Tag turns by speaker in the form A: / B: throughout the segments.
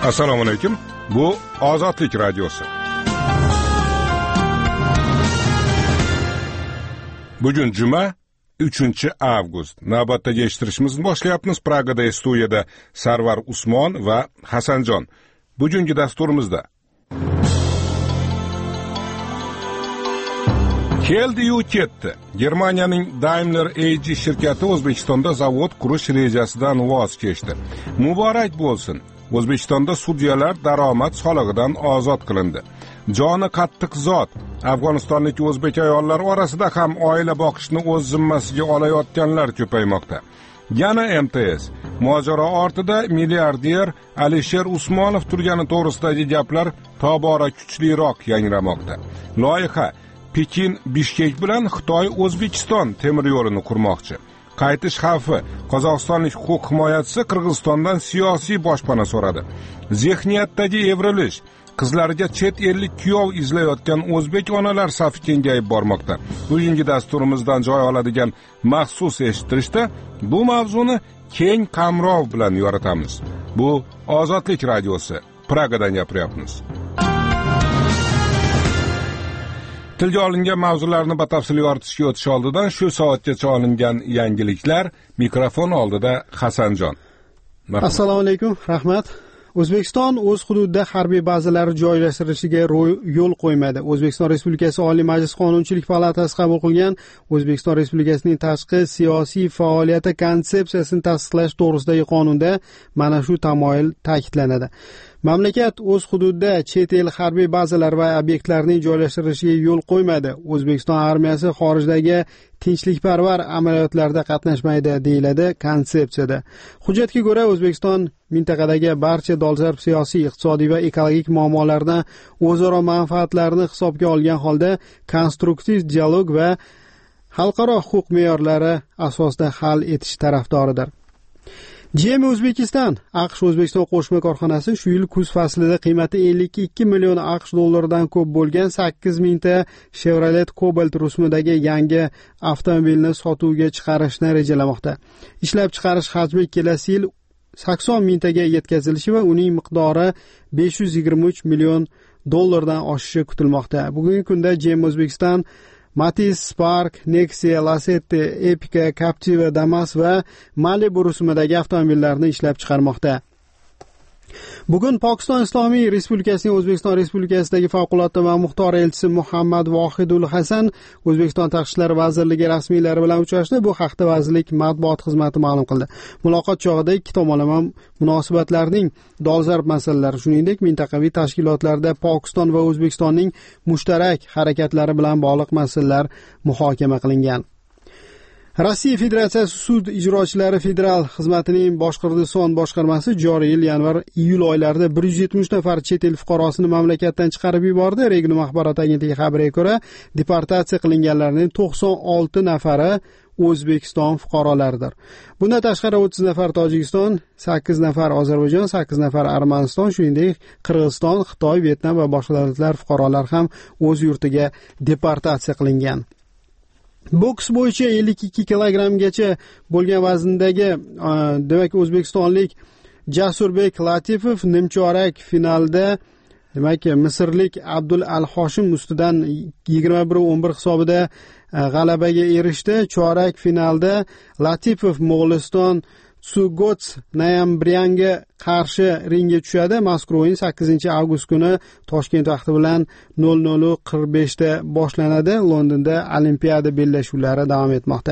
A: Assalomu alaykum. Bu Ozodlik radiosi. Bugun juma 3-avgust. Navbatdagi eshittirishimizni boshlayapmiz. Pragada studiyada Sarvar Usmon va Hasanjon. Bugungi dasturimizda keldi-yu ketdi. Germaniyaning Daimler AG shirkati O'zbekistonda zavod qurish rejasidan voz kechdi. Muborak bo'lsin. O'zbekistonda sudyalar daromad solig'idan ozod qilindi. Joni qattiq zot Afg'onistonlik o'zbek ayollar orasida ham oila boqishni o'z zimmasiga olayotganlar ko'paymoqda. Yana MTS mojaro ortida milliarder Alisher Usmonov turgani to'g'risidagi gaplar tobora kuchliroq yangramoqda. Loyiha Pekin Bishkek bilan Xitoy O'zbekiston temir yo'lini qurmoqchi. Qaytish xavfi. Qozog'istonlik huquq himoyachisi Qirg'izistondan siyosiy boshpana so'radi. Zehniyatdagi evrilish. Qizlariga chet ellik kuyov izlayotgan o'zbek onalar safi kengayib bormoqda. Bugungi dasturimizdan joy oladigan maxsus eshittirishda bu mavzuni keng qamrov bilan yoritamiz. Bu Ozodlik radiosi. Pragadan gapiryapmiz. Tilga olingan mavzularni batafsil yoritishga o'tish oldidan shu soatgacha olingan yangiliklar mikrofon oldida Hasanjon.
B: Assalomu alaykum, rahmat. O'zbekiston o'z hududida harbiy bazalar joylashtirilishiga yo'l qo'ymadi. O'zbekiston Respublikasi Oliy Majlis Qonunchilik palatasi qabul qilgan O'zbekiston Respublikasining tashqi siyosiy faoliyati konsepsiyasini tasdiqlash to'g'risidagi qonunda mana shu tamoyil ta'kidlanadi. Mamlakat o'z hududida chet el harbiy bazalar va obyektlarning joylashtirilishiga yo'l qo'ymadi. O'zbekiston armiyasi xorijdagi tinchlikparvar amaliyotlarda qatnashmaydi deyiladi konsepsiyada. Hujjatga ko'ra O'zbekiston mintaqadagi barcha dolzarb siyosiy, iqtisodiy va ekologik muammolarni o'zaro manfaatlarini hisobga olgan holda konstruktiv dialog va xalqaro huquq me'yorlari asosida hal etish tarafdoridir. GM O'zbekiston AQSh O'zbekiston qo'shma korxonasi shu yil kuz faslida qiymati 52 million AQSh dollaridan ko'p bo'lgan 8000 ta Chevrolet Cobalt rusumidagi yangi avtomobilni sotuvga chiqarishni rejalamoqda. Ishlab chiqarish hajmi kelasi yil 80 mingtaga yetkazilishi va uning miqdori 523 million dollardan oshishi kutilmoqda. Bugungi kunda GM O'zbekiston Matiz, Spark, Nexia, Lacetti, Epica, Captiva, Damas va Malibu rusumidagi avtomobillarni ishlab chiqarmoqda. Bugun Pokiston Islomiy Respublikasining O'zbekiston Respublikasidagi favqulodda va muxtor elchisi Muhammad Vohidul Hasan O'zbekiston Tashqi ishlar vazirligi rasmiylari bilan uchrashdi. Bu haqda vazirlik matbuot xizmati ma'lum qildi. Muloqot chog'ida ikki tomonlama munosabatlarning dolzarb masalalari, shuningdek mintaqaviy tashkilotlarda Pokiston va O'zbekistonning mushtarak harakatlari bilan bog'liq masalalar muhokama qilingan. Rossiya Federatsiyasi sud ijrochilari federal xizmatining Boshqirdiston boshqarmasi joriy yil yanvar-iyul oylarida 170 nafar chet el fuqarosini mamlakatdan chiqarib yubordi. Regional axborot agentligi xabariga ko'ra, deportatsiya qilinganlarning 96 nafari O'zbekiston fuqarolaridir. Bundan tashqari 30 nafar Tojikiston, 8 nafar Ozarbayjon, 8 nafar Armaniston, shuningdek Qirg'iziston, Xitoy, Vyetnam va boshqa davlatlar fuqarolari ham o'z yurtiga deportatsiya qilingan. Boks bo'yicha 52 kilogrammgacha bo'lgan vazndagi demak o'zbekistonlik Jasurbek Latifov nimchorak finalda demak misrlik Abdul Al-Hoshim ustidan 21-11 hisobida g'alabaga erishdi. Chorak finalda Latifov Mo'g'uliston Tsugots Nayambrianga qarshi ringga tushadi. Mazkur o'yin 8-avgust kuni Toshkent vaqti bilan 00:45 da boshlanadi. Londonda Olimpiada bellashuvlari davom etmoqda.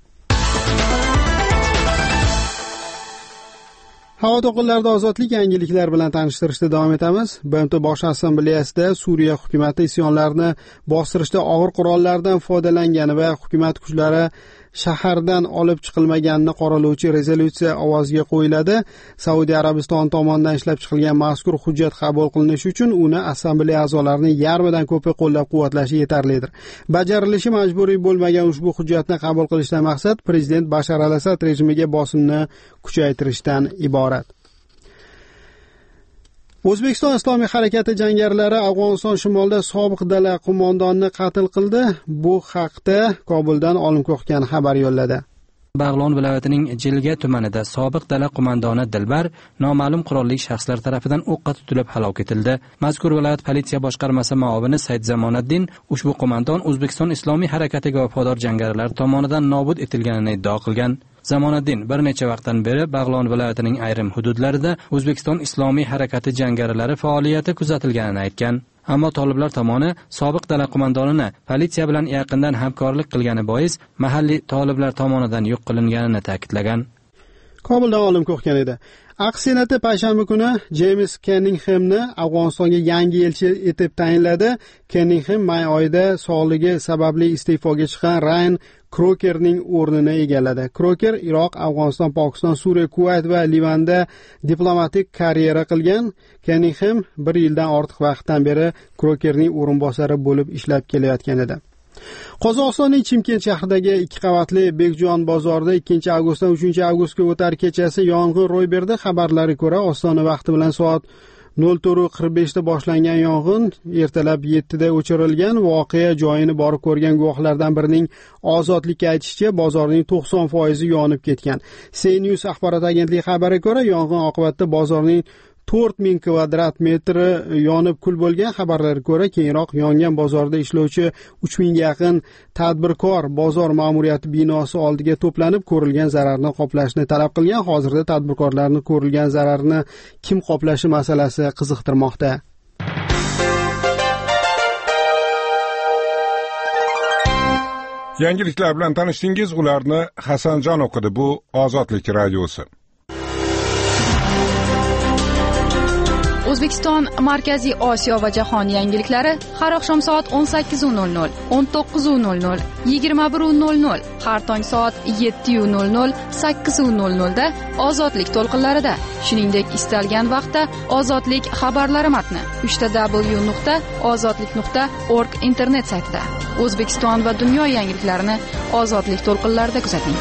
B: Havo to'lqinlarida ozodlik yangiliklar bilan tanishtirishda davom etamiz. BMT Bosh Assambleyasida Suriya hukumati isyonlarni bostirishda og'ir qurollardan foydalangani va hukumat kuchlari shahardan olib chiqilmaganini qoralovchi rezolyutsiya ovozga qo'yiladi. Saudiya Arabistoni tomonidan ishlab chiqilgan mazkur hujjat qabul qilinishi uchun uni assambleya a'zolarining yarmidan ko'pi qo'llab-quvvatlashi yetarlidir. Bajarilishi majburiy bo'lmagan ushbu hujjatni qabul qilishdan maqsad prezident Bashar al-Asad rejimiga bosimni kuchaytirishdan iborat. O'zbekiston Islomiy harakati jangarilari Afg'oniston shimolida sobiq dala qo'mondonni qatl qildi. Bu haqda Kobuldan Olimko'xgan xabar yo'lladi.
C: Bag'lon viloyatining Jilga tumanida sobiq dala qo'mondoni Dilbar noma'lum qurolli shaxslar tomonidan o'qqa tutilib halok etildi. Mazkur viloyat politsiya boshqarmasi muavini Said Zamonaddin ushbu qo'mondon O'zbekiston Islomiy harakatiga vafodor jangarilar tomonidan nobud etilganini iddao qilgan. Zamonaddin bir necha vaqtdan beri Bag'lon viloyatining ayrim hududlarida O'zbekiston Islomiy harakati jangarilari faoliyati kuzatilganini aytgan. Ammo toliblar tomoni sobiq dala qo'mondonini politsiya bilan yaqindan hamkorlik qilgani bois mahalliy toliblar tomonidan yo'q qilinganini ta'kidlagan.
B: Kobuldan olim qo'rqgan edi. AQSh Senati payshanba kuni James Canninghamni Afg'onistonga yangi elchi etib tayinladi. Canningham may oyida sog'ligi sababli iste'foga chiqqan Ryan Krokerning o'rnini egalladi. Kroker Iroq, Afg'oniston, Pokiston, Suriya, Kuvayt va Livanda diplomatik karyera qilgan. Canningham 1 yildan ortiq vaqtdan beri Krokerning o'rinbosari bo'lib ishlab kelayotgan edi. Qozog'istonning Chimkent shahridagi 2 qavatli Bekjon bozorida 2-avgustdan 3-avgustga o'tar kechasi yong'in ro'y berdi. Xabarlarga ko'ra, Ostona vaqti bilan soat 04:45 da boshlangan yong'in ertalab 7 da o'chirilgan. Voqea joyini borib ko'rgan guvohlardan birining Ozodlikka aytishicha, bozorning 90% yonib ketgan. CNews axborot agentligi xabariga ko'ra, yong'in oqibatida bozorning 4000 kvadrat metri yonib kul bo'lgan. Xabarlarga ko'ra, keyinroq yongan bozorda ishlovchi 3000 ga yaqin tadbirkor bozor ma'muriyati binosi oldiga to'planib, ko'rilgan zararni qoplashni talab qilgan. Hozirda tadbirkorlarni ko'rilgan zararni kim qoplashi masalasi qiziqtirmoqda.
A: Yangiliklar bilan tanishdingiz, ularni Hasanjon o'qidi. Bu Ozodlik radiosi.
D: O'zbekiston, Markaziy Osiyo va jahon yangiliklari har oqshom soat 18:00, 19:00, 21:00, har tong soat 7:00, 8:00 da Ozodlik to'lqinlarida. Shuningdek, istalgan vaqtda Ozodlik xabarlari matni www.ozodlik.org internet saytida. O'zbekiston va dunyo yangiliklarini Ozodlik to'lqinlarida kuzating.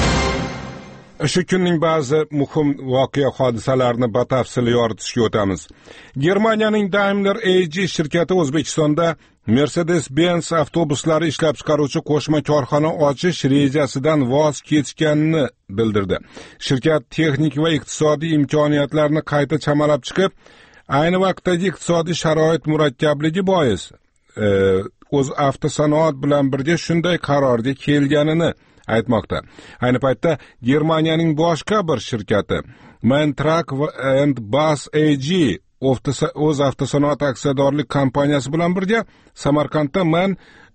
A: Shu kunning ba'zi muhim voqea hodisalarini batafsil yoritishga o'tamiz. Germaniyaning Daimler AG shirkati O'zbekistonda Mercedes-Benz avtobuslari ishlab chiqaruvchi qo'shma korxona ochish rejasidan voz kechganini bildirdi. Shirkat texnik va iqtisodiy imkoniyatlarni qayta chamalab chiqib, ayni vaqtdagi iqtisodiy sharoit murakkabligi bois o'z avtosanoat bilan birga shunday qarorga kelganini aytmoqda. Ayni paytda Germaniyaning boshqa bir shirkati MAN Truck and Bus AG o'z avtosanoat aksiyadorlik kompaniyasi bilan birga Samarqandda MAN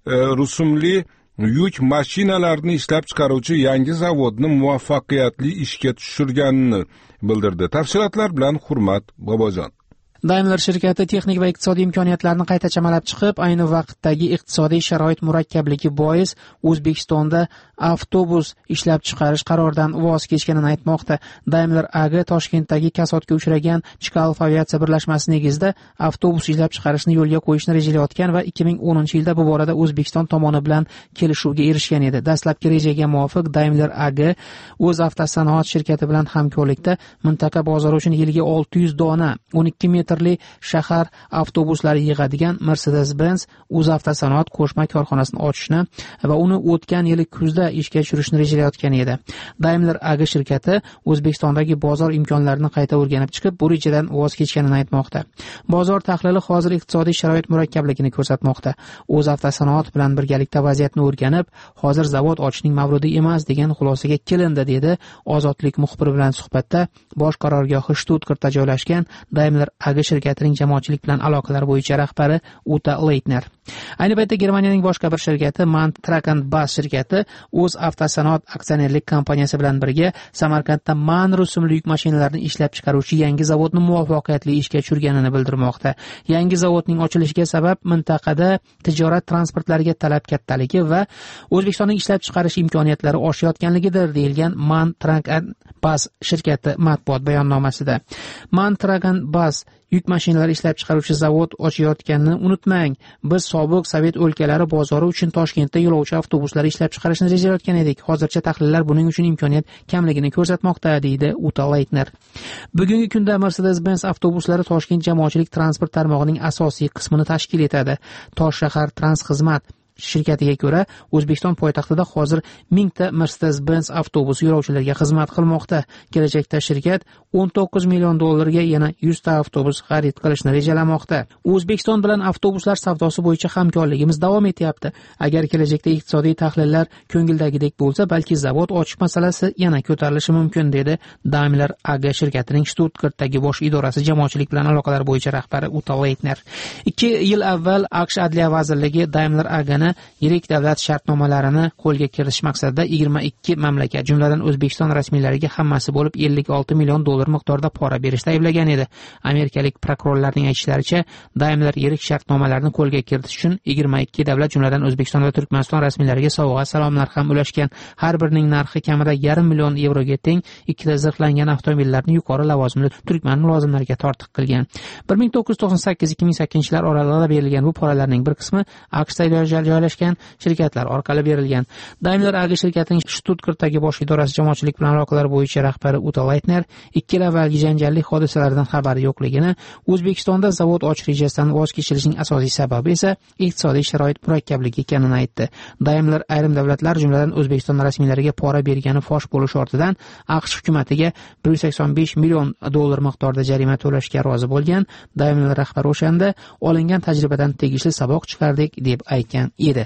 A: rusumli yuk mashinalarini ishlab chiqaruvchi yangi zavodni muvaffaqiyatli ishga tushirganini bildirdi. Tafsilotlar bilan Hurmat Bobojon.
E: Daimler shirkati texnik va iqtisodiy imkoniyatlarni qayta chamalab chiqib, ayni vaqtdagi iqtisodiy sharoit murakkabligi bois O'zbekistonda avtobus ishlab chiqarish qaroridan voz kechganini aytmoqda. Daimler AG Toshkentdagi kasodga uchragan Chkalov aviatsiya birlashmasi negizida avtobus ishlab chiqarishni yo'lga qo'yishni rejalayotgan va 2010-yilda bu borada O'zbekiston tomoni bilan kelishuvga erishgan edi. Dastlabki rejaga muvofiq Daimler AG o'z avtosanoat shirkati bilan hamkorlikda mintaqa bozori uchun yiliga 600 dona 12 metrli shahar avtobuslari yig'adigan Mercedes-Benz o'z avtosanoat qo'shma korxonasini ochishni va uni o'tgan yili kuzda ishga tushirishni rejalayotgan edi. Daimler AG shirkati O'zbekistondagi bozor imkonlarini qayta o'rganib chiqib, bu rejadan voz kechganini aytmoqda. Bozor tahlili hozir iqtisodiy sharoit murakkabligini ko'rsatmoqda. O'z avtosanoat bilan birgalikda vaziyatni o'rganib, hozir zavod ochishning mavrudi emas degan xulosaga kelindi, dedi Ozodlik muxbiri bilan suhbatda bosh qarorgohi Stuttgartda joylashgan Daimler AG shirkatining jamoatchilik bilan aloqalar bo'yicha rahbari Uta Leitner. Ayni paytda Germaniyaning boshqa bir shirkati MAN Truck and Bus shirkati o'z avtosanoat aksionerlik kompaniyasi bilan birga Samarqandda MAN rusumli yuk mashinalarini ishlab chiqaruvchi yangi zavodni muvaffaqiyatli ishga tushirganini bildirmoqda. Yangi zavodning ochilishiga sabab mintaqada tijorat transportlariga talab kattaligi va O'zbekistonning ishlab chiqarish imkoniyatlari oshayotganligidir, deyilgan MAN Truck and Bus shirkati matbuot bayonnomasida. MAN Truck and Bus yuk mashinalari ishlab chiqaruvchi zavod ochayotganini unutmang. Biz sobiq Sovet o'lkalari bozori uchun Toshkentda yo'lovchi avtobuslari ishlab chiqarishni rejalayotgan edik. Hozircha tahlillar buning uchun imkoniyat kamligini ko'rsatmoqda, deydi Uta Leitner. Bugungi kunda Mercedes-Benz avtobuslari Toshkent jamoatchilik transport tarmog'ining asosiy qismini tashkil etadi. Toshshahar Transxizmat shirkatiga ko'ra, O'zbekiston poytaxtida hozir 1000 ta Mercedes-Benz avtobusi yo'lovchilarga xizmat qilmoqda. Kelajakda shirkat $19 million yana 100 ta avtobus xarid qilishni rejalamoqda. O'zbekiston bilan avtobuslar savdosi bo'yicha hamkorligimiz davom etyapti. Agar kelajakda iqtisodiy tahlillar ko'ngildagidek bo'lsa, balki zavod ochish masalasi yana ko'tarilishi mumkin, dedi Daimler AG shirkatining Stuttgartdagi bosh idorasi jamoatchilik bilan aloqalar bo'yicha rahbari Uta Leitner. 2 yil avval AQSh Adliya vazirligi Daimler AG'ni yirik davlat shartnomalarini qo'lga kiritish maqsadida 22 mamlakat, jumladan O'zbekiston rasmiylariga hammasi bo'lib $56 million miqdorida pora berishda ayblagan edi. Amerikalik prokurorlarning aytishlaricha, Daimler yirik shartnomalarni qo'lga kiritish uchun 22 davlat, jumladan O'zbekiston va Turkmaniston rasmiylariga sovg'a salomlar ham ulashgan. Har birining narxi kamida $500 million ga teng 2 ta zirhlangan avtomobillarni yuqori lavozimli turkman mulozimlariga tortiq qilgan. 1998-2008 yillar oralig'ida berilgan bu poralarning bir qismi AQShda joylashgan shirkatlar orqali berilgan. Daimler AG shirkatining Stuttgartdagi bosh idorasi jamoatchilik bilan aloqalar bo'yicha rahbari Uta Leitner 2 yil avvalgi janjalli hodisalardan xabari yo'qligini, O'zbekistonda zavod ochish rejasidan voz kechilishining asosiy sababi esa iqtisodiy sharoit murakkabligi ekanini aytdi. Daimler ayrim davlatlar, jumladan O'zbekiston rasmiylariga pora bergani fosh bo'lish ortidan AQSh hukumatiga $185 million miqdorida jarima to'lashga rozi bo'lgan. Daimler rahbari o'shanda olingan tajribadan tegishli saboq chiqardik deb aytgan edi.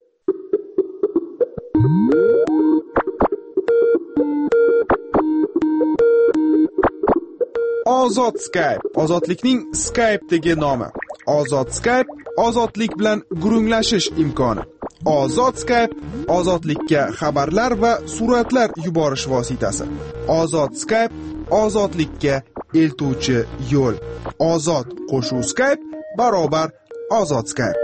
F: Ozod Skype, ozodlikning Skype'dagi nomi. Ozod Skype, ozodlik bilan gurunglashish imkoni. Ozod Skype, ozodlikka xabarlar va suratlar yuborish vositasi. Ozod Skype, ozodlikka eltuvchi yo'l. Ozod qo'shuv Skype barobar ozod Skype.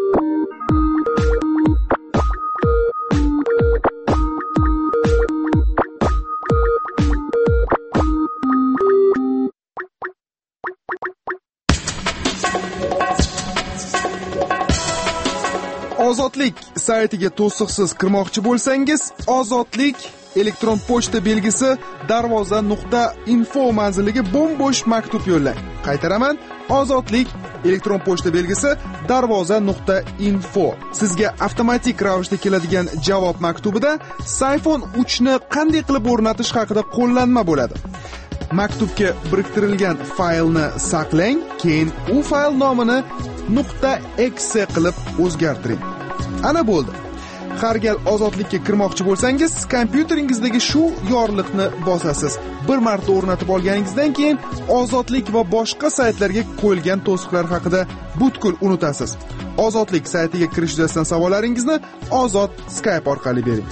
F: Ozodlik saytiga to'siqsiz kirmoqchi bo'lsangiz, ozodlik elektron pochta belgisi darvoza.info manziliga bo'm-bo'sh maktub yo'llang. Qaytaraman, ozodlik elektron pochta belgisi darvoza.info. Sizga avtomatik ravishda keladigan javob maktubida iPhone 3 ni qanday qilib o'rnatish haqida qo'llanma bo'ladi. Maktubga biriktirilgan faylni saqlang, keyin u fayl nomini .exe qilib o'zgartiring. Ana bo'ldi. Har gal ozodlikka kirmoqchi bo'lsangiz, kompyuteringizdagi shu yorliqni bosasiz. Bir marta o'rnatib olganingizdan keyin ozodlik va boshqa saytlarga qo'yilgan to'siqlar haqida butkul unutasiz. Ozodlik saytiga kirish yuzasidan savollaringizni Ozod Skype orqali bering.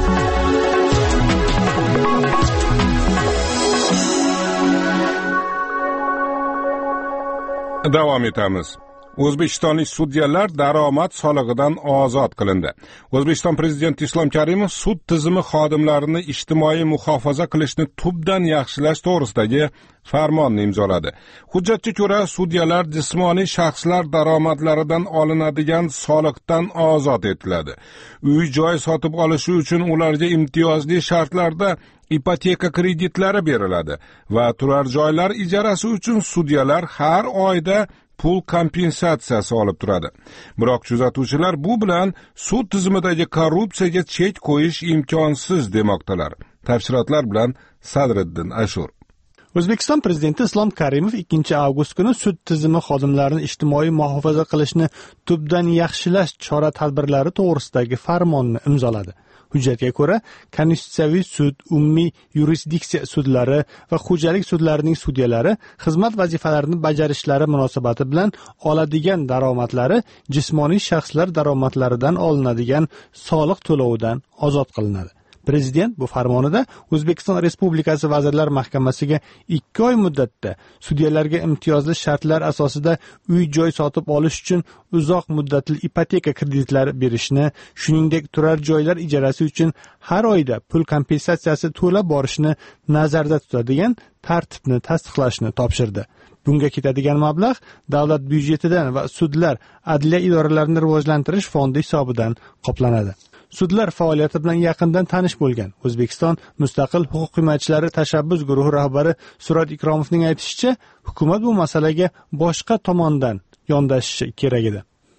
A: Davom etamiz. O'zbekistonlik sudyalar daromad solig'idan ozod qilindi. O'zbekiston prezidenti Islom Karimov sud tizimi xodimlarini ijtimoiy muhofaza qilishni tubdan yaxshilash to'g'risidagi farmonni imzoladi. Hujjatga ko'ra, sudyalar jismoniy shaxslar daromadlaridan olinadigan soliqdan ozod etiladi. Uy-joy sotib olishi uchun ularga imtiyozli shartlarda ipoteka kreditlari beriladi va turar joylar ijarasi uchun sudyalar har oyda pul kompensatsiyasi olib turadi. Biroq kuzatuvchilar bu bilan sud tizimidagi korrupsiyaga chek qo'yish imkonsiz demoqdalar. Tafsilotlar bilan Sadriddin Ashur.
B: O'zbekiston prezidenti Islom Karimov 2 avgust kuni sud tizimi xodimlarini ijtimoiy muhofaza qilishni tubdan yaxshilash chora-tadbirlari to'g'risidagi farmonni imzoladi. Hujjatga ko'ra, Konstitutsiyaviy sud, umumiy yurisdiksiya sudlari va xo'jalik sudlarining sudyalari xizmat vazifalarini bajarishlari munosabati bilan oladigan daromadlari jismoniy shaxslar daromadlaridan olinadigan soliq to'lovidan ozod qilinadi. Prezident bu farmonida O'zbekiston Respublikasi Vazirlar Mahkamasiga 2 oy muddatda sudyalarga imtiyozli shartlar asosida uy-joy sotib olish uchun uzoq muddatli ipoteka kreditlari berishni, shuningdek turar joylar ijarasi uchun har oyda pul kompensatsiyasi to'lab borishni nazarda tutadigan tartibni tasdiqlashni topshirdi. Bunga ketadigan mablag' davlat byudjetidan va sudlar, adliya idoralarini rivojlantirish fondi hisobidan qoplanadi. Sudlar faoliyati bilan yaqindan tanish bo'lgan O'zbekiston Mustaqil huquq himoyachilari tashabbus guruhi rahbari Surat Ikromovning aytishicha, hukumat bu masalaga boshqa tomondan yondashishi kerak edi.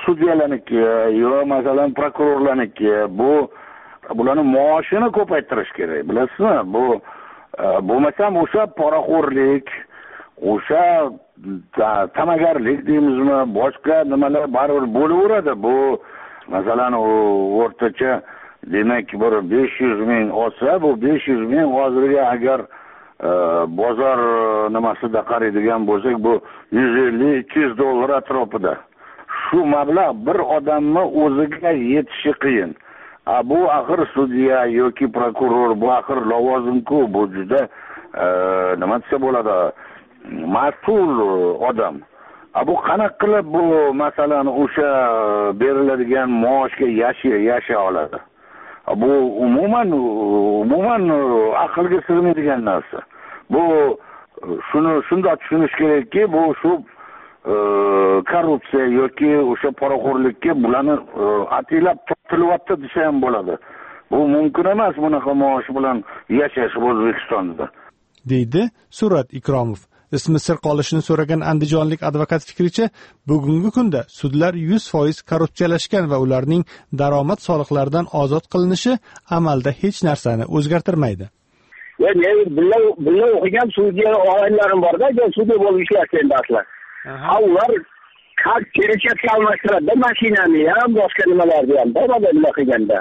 G: sudyalarniki yo masalan prokurorlarniki bularni maoshini ko'paytirish kerak, bilasizmi? Bu bo'lmasam o'sha poraxo'rlik, o'sha ta'magarlik deymizmi, boshqa nimalar baribir bo'laveradi. Bu masalan o'rtacha demak bir 500 ming olsa, bu 500 ming hozirga agar bozor nimasida qaraydigan bo'lsak, bu 150-200 dollar atrofida. Shu mablag' bir odamni o'ziga yetishi qiyin. Bu axir sudya yoki prokuror, bu axir lavozim-ku, bu juda nima desa bo'ladi, mas'ul odam. Bu qanaqa qilib bu masalan o'sha beriladigan maoshga yashay oladi? Bu umuman aqlga sig'maydigan narsa. Bu shunday tushunish kerakki, bu shu korrupsiya yoki o'sha poraxo'rlikka bularni atilab tortilyapti desa ham bo'ladi. Bu mumkin emas bunaqa maosh bilan yashash O'zbekistonda,
H: deydi Surat Ikromov. Ismi sir qolishini so'ragan andijonlik advokat fikricha, bugungi kunda sudlar 100% korrupsiyalashgan va ularning daromad soliqlaridan ozod qilinishi amalda hech narsani o'zgartirmaydi.
I: Bular o'qigan sudya og'aylarim borda, sudya bo'lib ishlayotgan dastlab. Ular kelishga almashtiradi, mashinani ham, boshqa nimalarni ham, bo'ladi bular qilganda.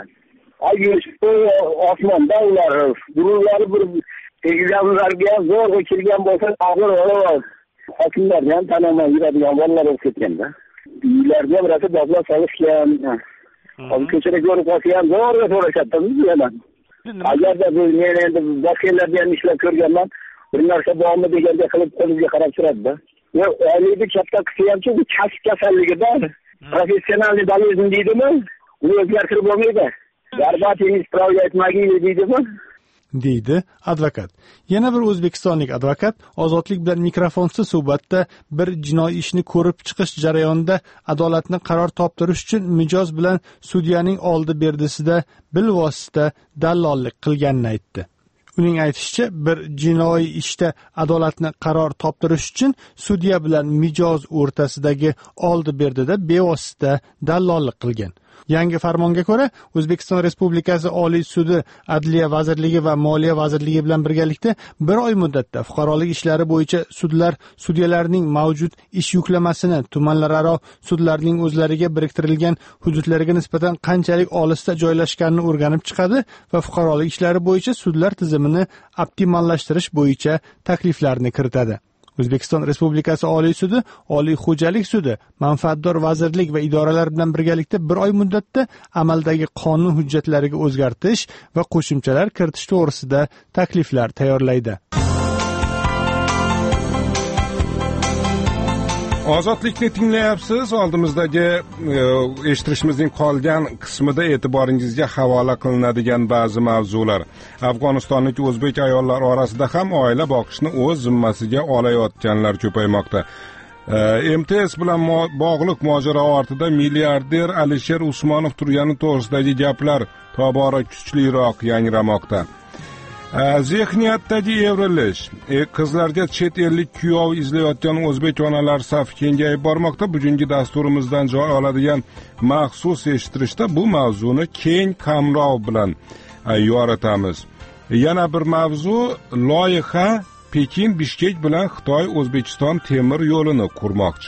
I: Osmonda ular gururlari bir egizlarga zo'r o'chirgan bo'lsa, hozir hokimlarni ham tanamay yuradigan bolalar bo'lib ketganda. Uylarga birasi dozlar solishgan, hozir ko'chada ko'rib qolsa ham zo'rga so'rashyapti bizdan. Agarda men endi boshqa yerlarda ham ishlab ko'rganman, bir narsa bormi deganda qilib qo'limga qarab turadi-da. Oylikni katta qilsa ham bu kasb kasalligida professional bolezn deydimi? Uni o'zgartirib bo'lmaydi. Garbatingiz ispravlять magiyni deydimi?
H: deydi advokat. Yana bir o'zbekistonlik advokat ozodlik bilan mikrofonsiz suhbatda bir jinoiy ishni ko'rib chiqish jarayonida adolatni qaror toptirish uchun mijoz bilan sudyaning oldi berdisida bilvosita dallollik qilganini aytdi. Uning aytishicha, bir jinoiy ishda adolatni qaror toptirish uchun sudya bilan mijoz o'rtasidagi oldi berdida bevosita dallollik qilgan. Yangi farmonga ko'ra, O'zbekiston Respublikasi Oliy sudi, Adliya vazirligi va Moliya vazirligi bilan birgalikda bir oy muddatda fuqarolik ishlari bo'yicha sudlar sudyalarning mavjud ish yuklamasini tumanlararo sudlarning o'zlariga biriktirilgan hududlariga nisbatan qanchalik olisda joylashganini o'rganib chiqadi va fuqarolik ishlari bo'yicha sudlar tizimini optimallashtirish bo'yicha takliflarni kiritadi. O'zbekiston Respublikasi Oliy sudi, Oliy xo'jalik sudi, manfaatdor vazirlik va idoralar bilan birgalikda bir oy muddatda amaldagi qonun hujjatlariga o'zgartirish va qo'shimchalar kiritish to'g'risida takliflar tayyorlaydi.
A: Ozodlikni tinglayapsiz. Oldimizdagi eshitishimizning qolgan qismida e'tiboringizga havola qilinadigan ba'zi mavzular. Afg'onistonlik o'zbek ayollar orasida ham oila boqishni o'z zimmasiga olayotganlar ko'paymoqda. MTS bilan bog'liq mojaro ortida milliarder Alisher Usmonov turgani to'g'risidagi gaplar tobora kuchliroq yangramoqda. Zehniyatdagi evrilish, qizlarga chet ellik kuyov izlayotgan o'zbek onalar safi kengayib bormoqda. Bugungi dasturimizdan joy oladigan maxsus eshittirishda bu mavzuni keng qamrov bilan yoritamiz. Yana bir mavzu, loyiha Pekin Bishkek bilan Xitoy O'zbekiston temir yo'lini qurmoqchi.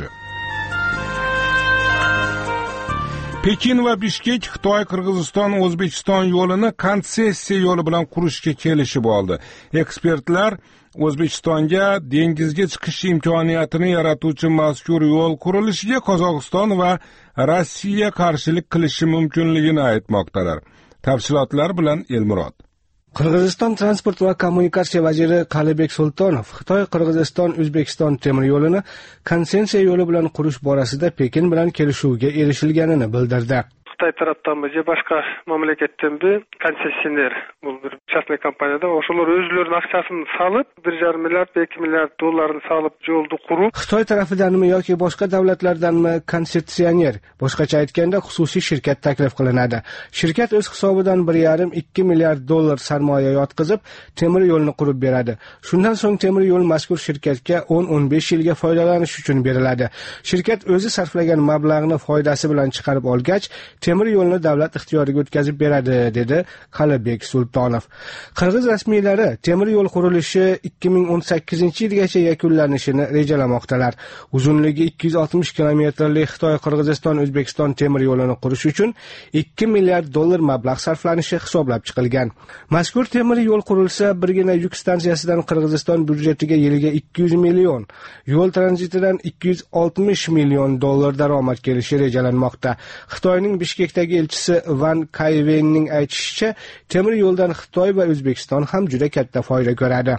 A: Pekin va Bishkek Xitoy Qirg'iziston O'zbekiston yo'lini konsessiya yo'li bilan qurishga kelishib oldi. Ekspertlar O'zbekistonga dengizga chiqish imkoniyatini yaratuvchi mazkur yo'l qurilishiga Qozog'iston va Rossiya qarshilik qilishi mumkinligini aytmoqdalar. Tafsilotlar bilan Elmurod.
J: Qirg'iziston transport va kommunikatsiya vaziri Qalibek Sultonov Xitoy Qirg'iziston O'zbekiston temir yo'lini konsessiya yo'li bilan qurish borasida Pekin bilan kelishuvga erishilganini bildirdi.
K: Xitoy tarafdanmi, же boshqa mamlakatdanmi konsessioner, bu bir частный kompaniyada o'shalar o'zlarining aqchasini solib, 1,5 milliard, 2 milliard dollarni solib yo'lni qurib,
J: Xitoy tarafidanmi yoki boshqa davlatlardanmi konsessioner, boshqacha aytganda xususiy shirkat taklif qilinadi. Shirkat o'z hisobidan 1,5-2 milliard dollar sarmoya yotqizib, temir yo'lni qurib beradi. Shundan so'ng temir yo'l mazkur shirkatga 10-15 yilga foydalanish uchun beriladi. Shirkat o'zi sarflagan mablag'ni foydasi bilan chiqarib olgach, temir yo'lni davlat ixtiyoriga o'tkazib beradi, dedi Qalibek Sultonov. Qirg'iz rasmiylari temir yo'l qurilishi 2018-yilgacha yakunlanishini rejalamoqdalar. Uzunligi 260 kilometrlik Xitoy-Qirg'iziston-O'zbekiston temir yo'lini qurish uchun 2 milliard dollar mablag' sarflanishi hisoblab chiqilgan. Mazkur temir yo'l qurilsa, birgina yuk stansiyasidan Qirg'iziston byudjetiga yiliga 200 million, yo'l tranzitidan 260 million dollar daromad kelishi rejalanmoqda. Xitoyning Bishkekdagi elchisi Van Kayvenning aytishicha, temir yo'ldan Xitoy va O'zbekiston ham juda katta foyda ko'radi.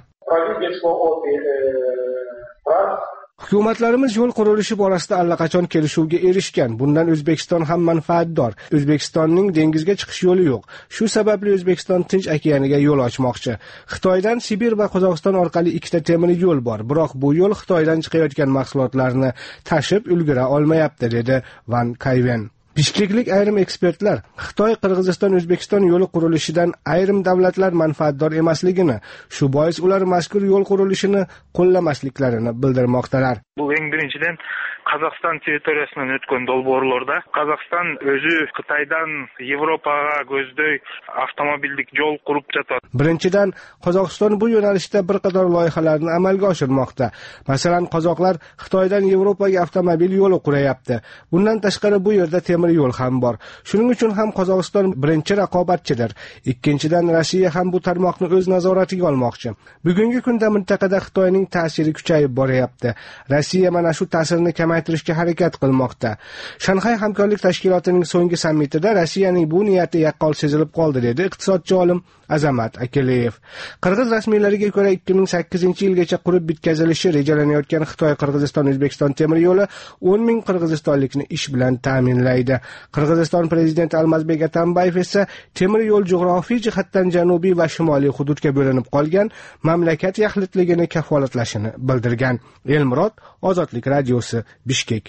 J: Hukumatlarimiz yo'l qurilishi borasida allaqachon kelishuvga erishgan. Bundan O'zbekiston ham manfaatdor. O'zbekistonning dengizga chiqish yo'li yo'q. Shu sababli O'zbekiston Tinch okeaniga yo'l ochmoqchi. Xitoydan Sibir va Qozog'iston orqali ikkita temir yo'l bor. Biroq bu yo'l Xitoydan chiqayotgan mahsulotlarni tashib ulgura olmayapti, dedi Van Kayven. Bishkeklik ayrim ekspertlar Xitoy, Qirg'iziston, O'zbekiston yo'li qurilishidan ayrim davlatlar manfaatdor emasligini, shu bois ular mazkur yo'l qurilishini qo'llamasliklarini bildirmoqdalar.
L: Bu eng birinchidan Qozog'iston territoriyasidan o'tgan dolborlarda Qozog'iston o'zi Xitoydan Yevropaga ko'zday avtomobillik yo'l qurib жатadi.
J: Birinchidan, Qozog'iston bu yo'nalishda bir qator loyihalarni amalga oshirmoqda. Masalan, qozoqlar Xitoydan Yevropaga avtomobil yo'li qurayapti. Bundan tashqari bu yerda temir yo'l ham bor. Shuning uchun ham Qozog'iston birinchi raqobatchidir. Ikkinchidan, Rossiya ham bu tarmoqni o'z nazoratiga olmoqchi. Bugungi kunda mintaqada Xitoyning ta'siri kuchayib boryapti. Rossiya mana shu ta'sirni kamaytirishga harakat qilmoqda. Shanxay hamkorlik tashkilotining so'nggi sammitida Rossiyaning bu niyati yaqqol sezilib qoldi, dedi iqtisodchi olim Azamat Akeleyev. Qirg'iz rasmiylariga ko'ra 2008-yilgacha qurib bitkazilishi rejalanayotgan Xitoy-Qirg'iziston-O'zbekiston temir yo'li 10 ming qirg'izistonlikni ish bilan ta'minlaydi. Qirg'iziston prezidenti Almazbek Atambayev esa temir yo'l jug'rofiy jihatdan janubiy va shimoliy hududga bo'linib qolgan mamlakat yaxlitligini kafolatlashini bildirgan. Elmurod, Ozodlik radiosi, Bishkek.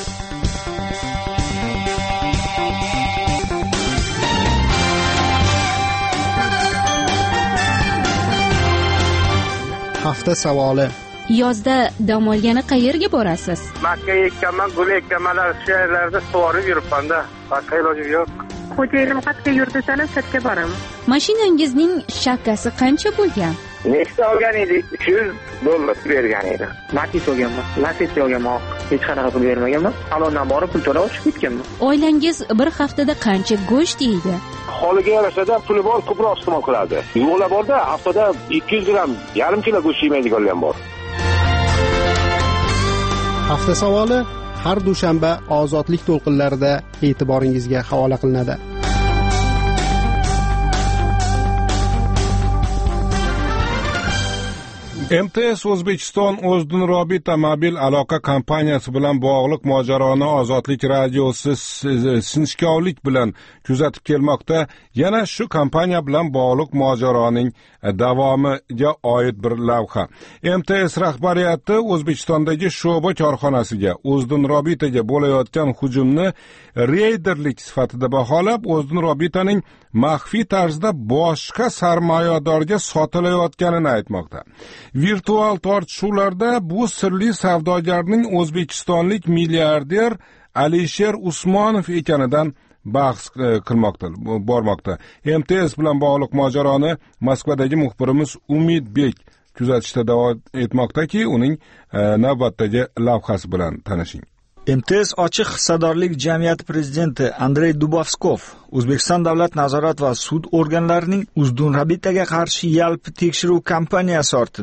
B: Hafta savoli.
M: Yozda dam olgani qayerga borasiz?
K: Makka ekkanman, gul ekkanmanlar, shu yerlarda sug'orib yuribman-da. Boshqa iloji yo'q.
N: Xo'jayinim qayerga yur desalar, chetga boraman.
M: Mashinangizning shakkasi qancha bo'lgan?
K: Nechta olgan edik? 300 dollar bergan edi. Matiz olganman, Lacetti olganman. Hech qanaqa pul bermaganman. Salondan borib pul to'lab chiqib ketganman.
M: Oilangiz bir haftada qancha go'sht yeydi?
G: Holiga yarashada puli bor, ko'proq iste'mol qiladi. Yo'qlar borda haftada 200 gram, yarim kilo go'sht yemaydiganlar bor.
B: Hafta savoli har dushanba ozodlik to'lqinlarida e'tiboringizga havola qilinadi.
A: MTS O'zbekiston O'zdin Robita mobil aloqa kompaniyasi bilan bog'liq mojaroni Ozodlik radiosi sinchkovlik bilan kuzatib kelmoqda. Yana shu kompaniya bilan bog'liq mojaroning davomiga oid bir lavha. MTS rahbariyati O'zbekistondagi sho'ba korxonasiga O'zdin Robitaga bo'layotgan hujumni reyderlik sifatida baholab, O'zdin Robitaning maxfiy tarzda boshqa sarmoyadorga sotilayotganini aytmoqda. Virtual tortishuvlarda bu sirli savdogarning o'zbekistonlik milliarder Alisher Usmonov ekanidan bahs bormoqda. MTS bilan bog'liq mojaroni Moskvadagi muxbirimiz Umidbek kuzatishda davom etmoqdaki, uning navbatdagi lavhasi bilan tanishing.
O: MTS ochiq hissadorlik jamiyati prezidenti Andrey Dubovskov O'zbekiston davlat nazorat va sud organlarining O'zdin Robitaga qarshi yalpi tekshiruv kampaniyasi ortida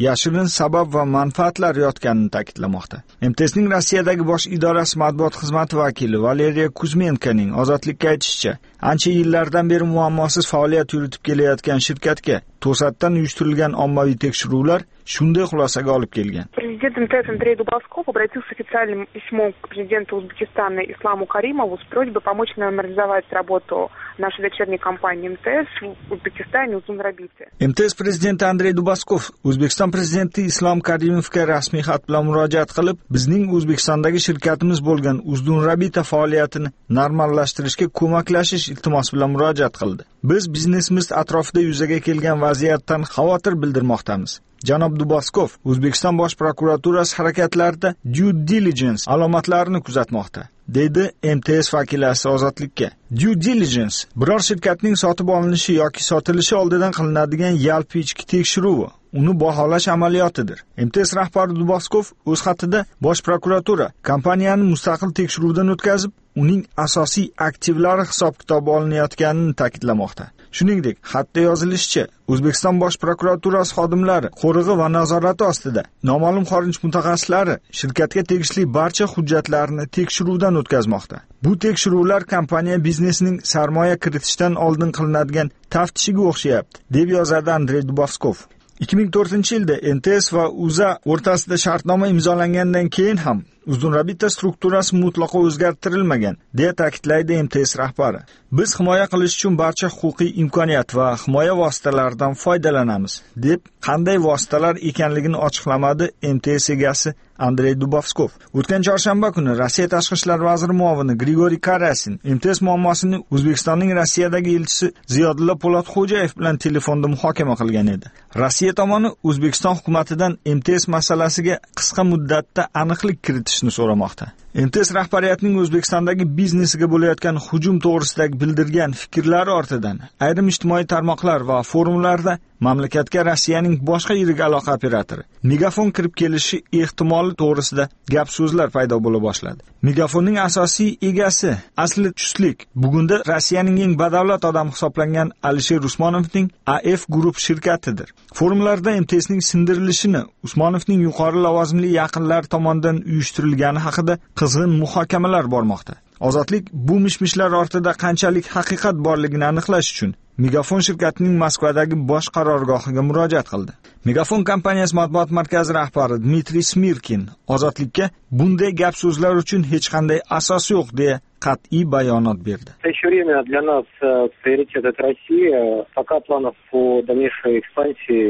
O: yashirin sabab va manfaatlar yotganini ta'kidlamoqda. MTSning Rossiyadagi bosh idorasi matbuot xizmati vakili Valeriya Kuzmenkoning ozodlikka aytishicha, ancha yillardan beri muammosiz faoliyat yuritib kelayotgan shirkatga to'satdan uyushtirilgan ommaviy tekshiruvlar shunday xulosaga olib kelgan.
N: Президент МТС Андрей Дубовсков обратился с официальным письмом к президенту Узбекистана Исламу Каримову с просьбой помочь нормализовать работу нашей дочерней компании МТС в Узбекистане Узунрабите.
O: MTS prezidenti Andrey Dubovskov O'zbekiston prezidenti Islom Karimovga rasmiy xat bilan murojaat qilib, bizning O'zbekistondagi shirkatimiz bo'lgan Uzunrabita faoliyatini normallashtirishga ko'maklashish iltimos bilan murojaat qildi. Biz biznesimiz atrofida yuzaga kelgan vaziyatdan xavotir bildirmoqdamiz. Janob Dubovskov O'zbekiston bosh prokuraturasi harakatlarida due diligence alomatlarini kuzatmoqda, dedi MTS vakilasi ozodlikka. Due diligence biror shirkatning sotib olinishi yoki sotilishi oldidan qilinadigan yalpi ichki tekshiruvi, uni baholash amaliyotidir. MTS rahbari Dubovskov o'z xatida bosh prokuratura kompaniyani mustaqil tekshiruvdan o'tkazib, uning asosiy aktivlari hisob-kitobi olinayotganini ta'kidlamoqda. Shuningdek, xatda yozilishicha, O'zbekiston bosh prokuraturasi xodimlari qo'rig'i va nazorati ostida noma'lum xorij mutaxassislari shirkatga tegishli barcha hujjatlarni tekshiruvdan o'tkazmoqda. Bu tekshiruvlar kompaniya biznesining sarmoya kiritishdan oldin qilinadigan taftishiga o'xshayapti, deb yozadi Andrey Dubovskov. 2004-yilda MTS va UZA o'rtasida shartnoma imzolangandan keyin ham Uzunrabita strukturasi mutlaqo o'zgartirilmagan, deya ta'kidlaydi MTS rahbari. Biz himoya qilish uchun barcha huquqiy imkoniyat va himoya vositalaridan foydalanamiz, deb qanday vositalar ekanligini ochiqlamadi MTS egasi Andrey Dubovskov. O'tgan chorshanba kuni Rossiya tashqi ishlar vaziri muavini Grigoriy Karasin MTS muammosini O'zbekistonning Rossiyadagi elchisi Ziyodulla Po'latxo'jayev bilan telefonda muhokama qilgan edi. Rossiya tomoni O'zbekiston hukumatidan MTS masalasiga qisqa muddatda aniqlik kiritishni so'ramoqda. MTS rahbariyatining O'zbekistondagi biznesiga bo'layotgan hujum to'g'risidagi bildirgan fikrlari ortidan ayrim ijtimoiy tarmoqlar va forumlarda mamlakatga Rossiyaning boshqa yirik aloqa operatori Megafon kirib kelishi ehtimoli to'g'risida gap so'zlar paydo bo'la boshladi. Megafonning asosiy egasi asli chustlik bugunda Rossiyaning eng badavlat odami hisoblangan Alisher Usmonovning AF Group shirkatidir. Forumlarda MTSning sindirilishini Usmonovning yuqori lavozimli yaqinlari tomonidan uyushtirilgani haqida qizg'in muhokamalar bormoqda. Ozodlik bu mishmishlar ortida qanchalik haqiqat borligini aniqlash uchun Megafon shirkatining Moskvadagi bosh qarorgohiga murojaat qildi. Megafon kompaniyasi matbuot markazi rahbari Dmitriy Smirkin ozodlikka bunday gap so'zlar uchun hech qanday asos yo'q, deya qat'iy bayonot berdi.
P: Еще время для нас приоритет это Россия. Пока планов по дальнейшей экспансии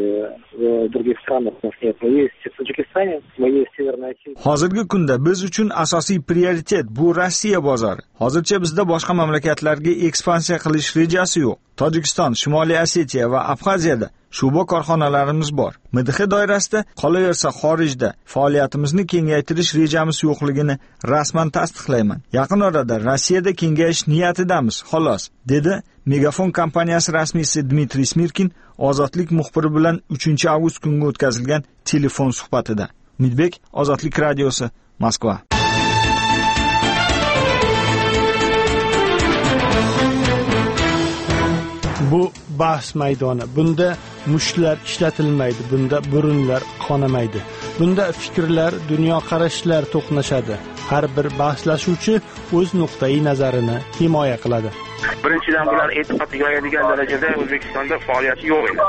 P: в других странах у нас нет. Мы есть в Таджикистане, мы есть в Северной Осетии.
O: Hozirgi kunda biz uchun asosiy prioritet bu Rossiya bozori. Hozircha bizda boshqa mamlakatlarga ekspansiya qilish rejasi yo'q. Tojikiston, Shimoliy Osetiya va Abxaziyada shubo korxonalarimiz bor. MDH doirasida qolaversa xorijda faoliyatimizni kengaytirish rejamiz yo'qligini rasman tasdiqlayman. Yaqin orada Rossiyada kengayish niyatidamiz, xolos, dedi Megafon kompaniyasi rasmiysi Dmitriy Smirkin Ozodlik muxbiri bilan 3-avgust kunga o'tkazilgan telefon suhbatida. Umidbek, Ozodlik radiosi, Moskva.
H: Bu bahs maydoni. Bunda mushlar ishlatilmaydi, bunda burunlar qonamaydi. Bunda fikrlar, dunyoqarashlar to'qnashadi. Har bir bahslashuvchi o'z nuqtai nazarini himoya qiladi.
L: Birinchidan bular e'tiqodga yoyadigan darajada O'zbekistonda faoliyati yo'q edi.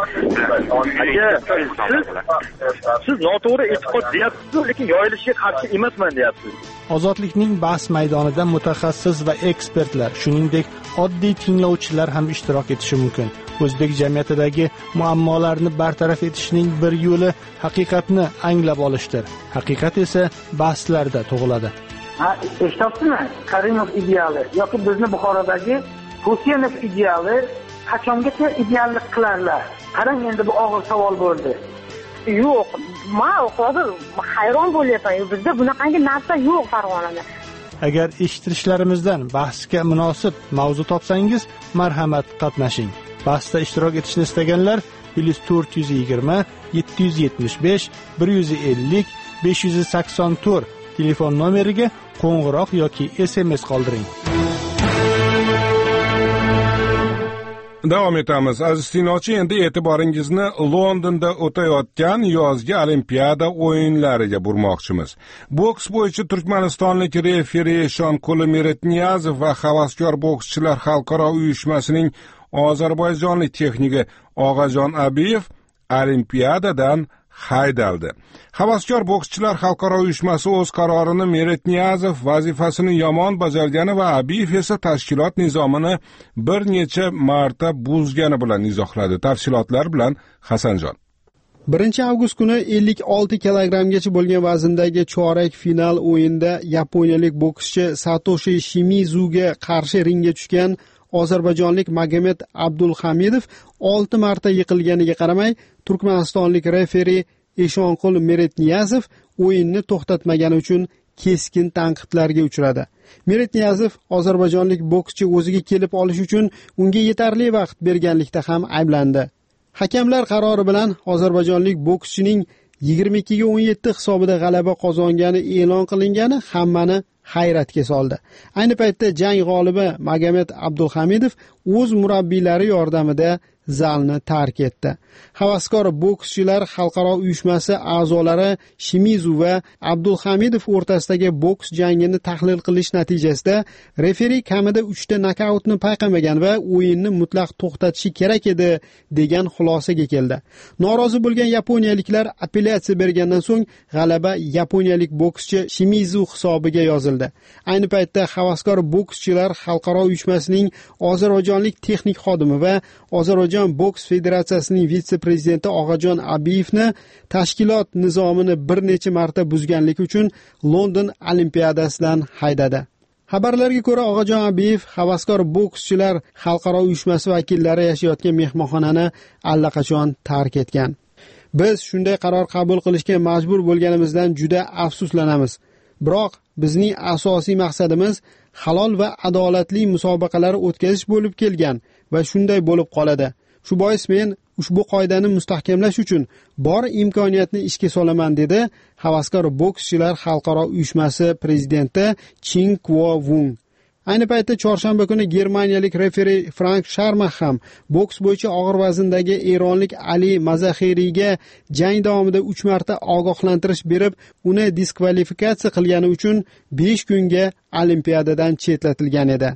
Q: Siz noto'g'ri e'tiqod deyapsiz, lekin yoyilishiga qarshi emasman deyapsiz.
H: Ozodlikning bahs maydonida mutaxassis va ekspertlar, shuningdek oddiy tinglovchilar ham ishtirok etishi mumkin. O'zbek jamiyatidagi muammolarni bartaraf etishning bir yo'li haqiqatni anglab olishdir. Haqiqat esa bahslarda tug'iladi.
R: Eshityapsizmi? Karimov ideali yoki bizni Buxorodagi Husenov ideali qachongacha ideallik qilarlar? Qarang, endi bu og'ir savol bo'ldi.
N: Yo'q, men hozir hayron bo'lyapman. Bizda bunaqangi narsa yo'q Farg'onada.
H: Agar eshittirishlarimizdan bahsga munosib mavzu topsangiz, marhamat qatnashing. Bahsda ishtirok etishni istaganlar +420 775 150 584 telefon nomeriga qo'ng'iroq yoki SMS qoldiring.
A: Davom etamiz. Aziz tinglovchi, endi e'tiboringizni Londonda o'tayotgan yozgi Olimpiada o'yinlariga burmoqchimiz. Boks bo'yicha turkmanistonlik referi Eshonqul Meretniyazov va havaskor bokschilar xalqaro uyushmasining ozarbayjonlik texniki Og'ajon Abiyev Olimpiadadan haydaldi. Havaskor bokschilar xalqaro uyushmasi o'z qarorini Meretniyazov vazifasini yomon bajargani va Abiyev esa tashkilot nizomini bir necha marta buzgani bilan izohladi. Tafsilotlar bilan Hasanjon.
B: 1-avgust kuni 56 kilogramgacha bo'lgan vazndagi chorak final o'yinda yaponiyalik bokschi Satoshi Shimizuga qarshi ringga tushgan ozarbayjonlik Magomed Abdulhamidov 6 marta yiqilganiga qaramay, turkmanistonlik referi Eshonqul Meretniyazov o'yinni to'xtatmagani uchun keskin tanqidlarga uchradi. Meretniyazov ozarbayjonlik bokschi o'ziga kelib olish uchun unga yetarli vaqt berganlikda ham ayblandi. Hakamlar qarori bilan ozarbayjonlik bokschining 22-17 hisobida g'alaba qozongani e'lon qilingani hammani hayratga soldi. Ayni paytda jang g'olibi Magomed Abdulhamidov o'z murabbiylari yordamida zalni tark etdi. Havaskor bokschilar xalqaro uyushmasi a'zolari Shimizu va Abdulhamidov o'rtasidagi boks jangini tahlil qilish natijasida referi kamida 3 ta nokautni payqamagan va o'yinni mutlaq to'xtatishi kerak edi degan xulosaga keldi. Norozi bo'lgan yaponiyaliklar apellyatsiya bergandan so'ng g'alaba yaponiyalik bokschi Shimizu hisobiga yozildi. Ayni paytda havaskor bokschilar xalqaro uyushmasining ozarbayjonlik texnik xodimi va Ozarbayjon boks federatsiyasining vitse-prezidenti Og'ajon Abiyevni tashkilot nizomini bir necha marta buzganligi uchun London Olimpiadasidan haydadi. Xabarlarga ko'ra, Og'ajon Abiyev havaskor bokschilar xalqaro uyushmasi vakillari yashayotgan mehmonxonani allaqachon tark etgan. Biz shunday qaror qabul qilishga majbur bo'lganimizdan juda afsuslanamiz. Biroq bizning asosiy maqsadimiz halol va adolatli musobaqalar o'tkazish bo'lib kelgan va shunday bo'lib qoladi. Shu bois men ushbu qoidani mustahkamlash uchun bor imkoniyatni ishga solaman, dedi havaskor bokschilar xalqaro uyushmasi prezidenti Ching Kuo-Vung. Ayni paytda chorshanba kuni germaniyalik referi Frank Sharma ham boks bo'yicha og'ir vazndagi eronlik Ali Mazahiriyga jang davomida 3 marta ogohlantirish berib, uni diskvalifikatsiya qilgani uchun 5 kunga Olimpiadadan chetlatilgan edi.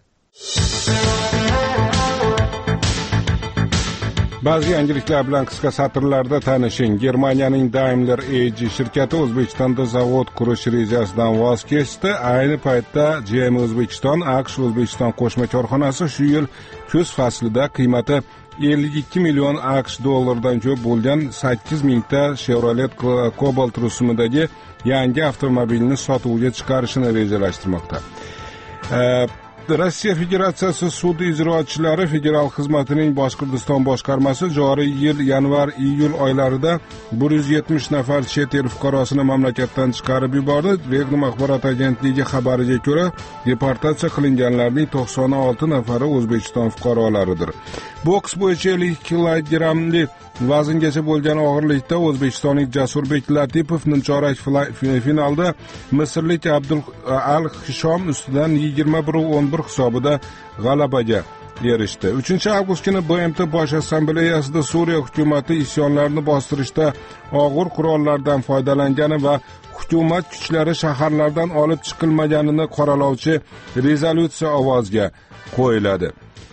A: Ba'zi yangiliklar bilan qisqa satrlarda tanishing. Germaniyaning Daimler AG shirkati O'zbekistonda zavod qurish rejasidan voz kechdi. Ayni paytda GM O'zbekiston, AQSh O'zbekiston qo'shma korxonasi shu yil kuz faslida qiymati 52 million AQSh dollaridan ko'p bo'lgan 8 mingta Chevrolet Cobalt rusumidagi yangi avtomobilni sotuvga chiqarishni rejalashtirmoqda. Rossiya Federatsiyasi sud ijrochilari federal xizmatining Boshqirdiston boshqarmasi joriy yil yanvar-iyul oylarida 170 nafar chet el fuqarosini mamlakatdan chiqarib yubordi. Regnum axborot agentligiga xabariga ko'ra, deportatsiya qilinganlarning 96 nafari O'zbekiston fuqarolaridir. Boks bo'yicha 50 kilogramli vazngacha bo'lgan og'irlikda o'zbekistonlik Jasurbek Latipov nimchorak finalda misrlik Abdul Al-Hishom ustidan 21-11 hisobida g'alabaga erishdi. 3-avgust kuni BMT Bosh Assambleyasida Suriya hukumati isyonlarni bostirishda og'ir qurollardan foydalangani va hukumat kuchlari shaharlardan olib chiqilmaganini qoralovchi rezolyutsiya ovozga qo'yiladi.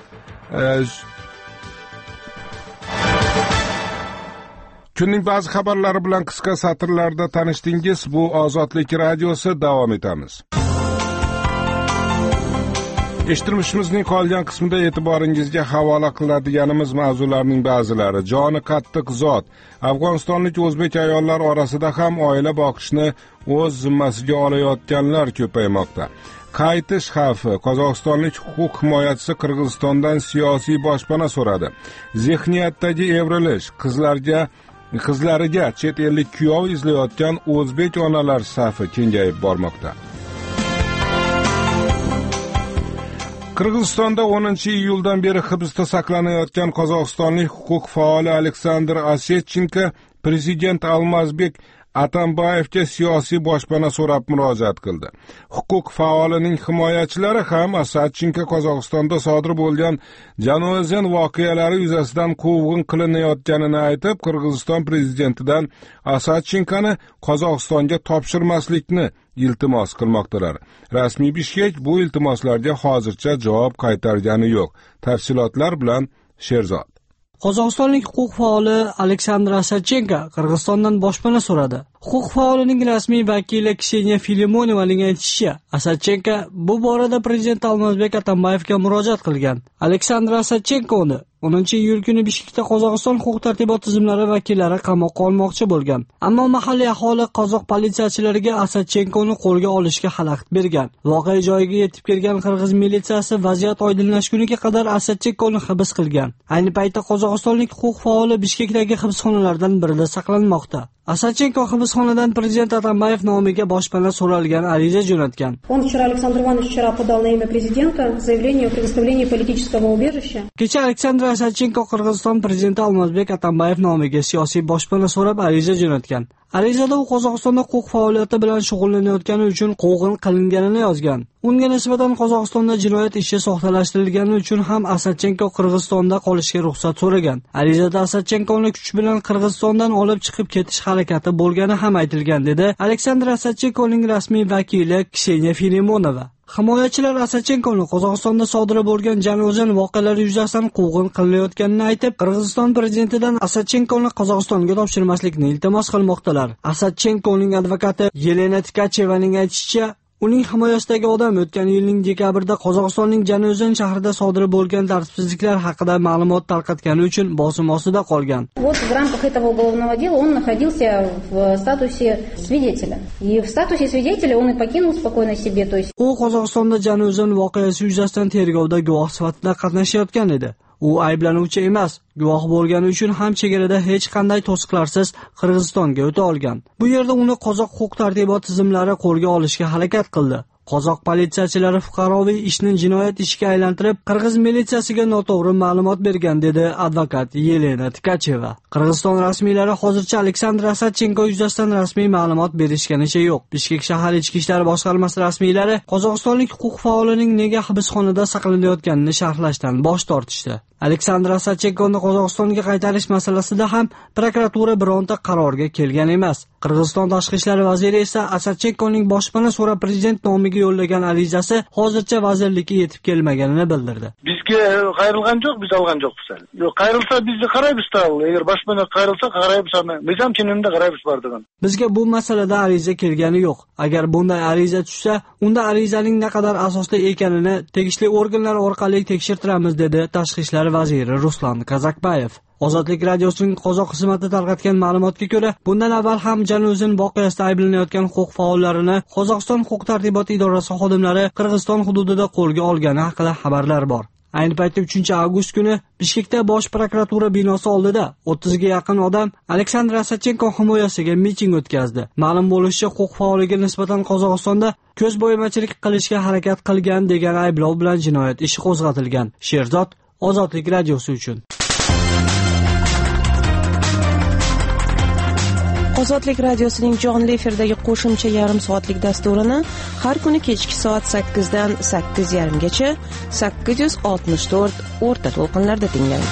A: Kunning ba'zi xabarlari bilan qisqa satrlarda tanishdingiz. Bu Ozodlik radiosi, davom etamiz. Eshittirishimizning qolgan qismida e'tiboringizga havola qiladiganimiz mavzularning ba'zilari: joni qattiq zot. Afg'onistonlik o'zbek ayollar orasida ham oila boqishni o'z zimmasiga olayotganlar ko'paymoqda. Qaytish xavfi. Qozog'istonlik huquq himoyachisi Qirg'izistondan siyosiy boshpana so'radi. Zehniyatdagi evrilish. Qizlariga chet ellik kuyov izlayotgan o'zbek onalar safi kengayib bormoqda. Qirg'izistonda 10-iyuldan beri hibsda saqlanayotgan qozog'istonlik huquq faoli Aleksandr Asetchenko prezident Almazbek Atambayevga siyosiy boshpana so'rab murojaat qildi. Huquq faolining himoyachilari ham Asatchenko Qozog'istonda sodir bo'lgan Janozan voqealari yuzasidan quvg'in qilinayotganini aytib, Qirg'iziston prezidentidan Asatchenkoni Qozog'istonga topshirmaslikni iltimos qilmoqdalar. Rasmiy Bishkek bu iltimoslarga hozircha javob qaytargani yo'q. Tafsilotlar bilan Sherzod.
S: Qozog'istonlik huquq faoli Aleksandr Asatchenko Qirg'izistondan boshpana so'radi. Huquq faolining rasmiy vakili Kseniya Filimonovaning aytishicha, Asatchenko bu borada prezident Almazbek Atambayevga murojaat qilgan. Aleksandr Asatchenkoni 10-iyul kuni Bishkekda Qozog'iston huquq-tartibot tizimlari vakillari qamoqqa olmoqchi bo'lgan. Ammo mahalliy aholi qozoq politsiyachilariga Asatchenkoni qo'lga olishga xalaqit bergan. Voqea joyiga yetib kelgan qirg'iz militsiyasi vaziyat oydinlashguniga qadar Asatchenkoni hibs qilgan. Ayni paytda qozog'istonlik huquq faoli Bishkekdagi hibsxonalardan birida saqlanmoqda. Asatchenko hibsxonadan prezident Atambayev nomiga boshpana so'ralgan ariza jo'natgan.
T: Александр Иванович вчера подал на имя президента заявление о предоставлении политического убежища.
S: Kecha Aleksandr Asatchenko Qirg'iziston prezidenti Almazbek Atambayev nomiga siyosiy boshpana so'rab ariza jo'natgan. Arizada u Qozog'istonda huquq faoliyati bilan shug'ullanayotgani uchun quvg'in qilinganini yozgan. Unga nisbatan Qozog'istonda jinoyat ishi soxtalashtirilgani uchun ham Asatchenko Qirg'izistonda qolishga ruxsat so'ragan. Arizada Asatchenkoni kuch bilan Qirg'izistondan olib chiqib ketish harakati bo'lgani ham aytilgan, dedi Aleksandr Asatchenkoning rasmiy vakili Kseniya Filimonova. Himoyachilar Asatchenkoni Qozog'istonda sodir bo'lgan Janozan voqealari yuzasidan quvg'in qilinayotganini aytib, Qirg'iziston prezidentidan Asatchenkoni Qozog'istonga topshirmaslikni iltimos qilmoqdalar. Asatchenkoning advokati Yelena Tkachevaning aytishicha, uning himoyasidagi odam o'tgan yilning dekabrida Qozog'istonning Janozan shahrida sodir bo'lgan tartibsizliklar haqida ma'lumot tarqatgani uchun bosim ostida qolgan.
T: Вот в рамках этого уголовного дела он находился в статусе свидетеля. И в статусе свидетеля он и покинул спокойно себе, то есть
S: u Qozog'istonda Janozan voqeasi yuzasidan tergovda guvoh sifatida qatnashayotgan edi. U ayblanuvchi emas, guvoh bo'lgani uchun ham chegarada hech qanday to'siqlarsiz Qirg'izistonga o'ta olgan. Bu yerda uni qozoq huquq-tartibot tizimlari qo'lga olishga harakat qildi. Qozoq politsiyachilari fuqaroviy ishni jinoyat ishiga aylantirib, qirg'iz militsiyasiga noto'g'ri ma'lumot bergan, dedi advokat Yelena Tkacheva. Qirg'iziston rasmiylari hozircha Aleksandr Asatchenko yuzasidan rasmiy ma'lumot berishganicha yo'q. Bishkek shahar ichki ishlar boshqarmasi rasmiylari qozog'istonlik huquq faolining nega hibsxonada saqlanayotganini sharhlashdan bosh tortishdi. Aleksandr Asatchenkoni Qozog'istonga qaytarish masalasida ham prokuratura bironta qarorga kelgan emas. Qirg'iziston tashqi ishlar vaziri esa Asatchenkoning boshpana so'rab prezident nomiga yo'llagan arizasi hozircha vazirlikka yetib kelmaganini bildirdi.
U: Bizga qayrilgan yo'q, biz olgan yo'qmiz. Yo'q, qayrilsa bizni qaraymiz tal. Agar boshpana qayrilsa qaraymiz, biz ham chinimda qaraymiz bordigan.
S: Bizga bu masalada ariza kelgani yo'q. Agar bunday ariza tushsa, unda arizaning naqadar asosli ekanini tegishli organlar orqali tekshirtiramiz, dedi tashqi ishlar vaziri Ruslan Kazakbayev. Ozodlik radiosining qozoq xizmati tarqatgan ma'lumotga ko'ra, bundan avval ham Janozan voqeasida ayblanayotgan huquq faollarini Qozog'iston huquq-tartibot idorasi xodimlari Qirg'iziston hududida qo'lga olgani haqida xabarlar bor. Ayni paytda 3-avgust kuni Bishkekda bosh prokuratura binosi oldida 30 ga yaqin odam Aleksandr Asatchenko himoyasiga miting o'tkazdi. Ma'lum bo'lishicha, huquq faoliga nisbatan Qozog'istonda ko'zbo'yamachilik qilishga harakat qilgan degan ayblov bilan jinoyat ishi qo'zg'atilgan. Sherzod, Ozodlik radiosi uchun.
V: Ozodlik radiosining jonli efirdagi qo'shimcha yarim soatlik dasturini har kuni kechki soat 8 dan 8:30 gacha 864 o'rta to'lqinlarda tinglang.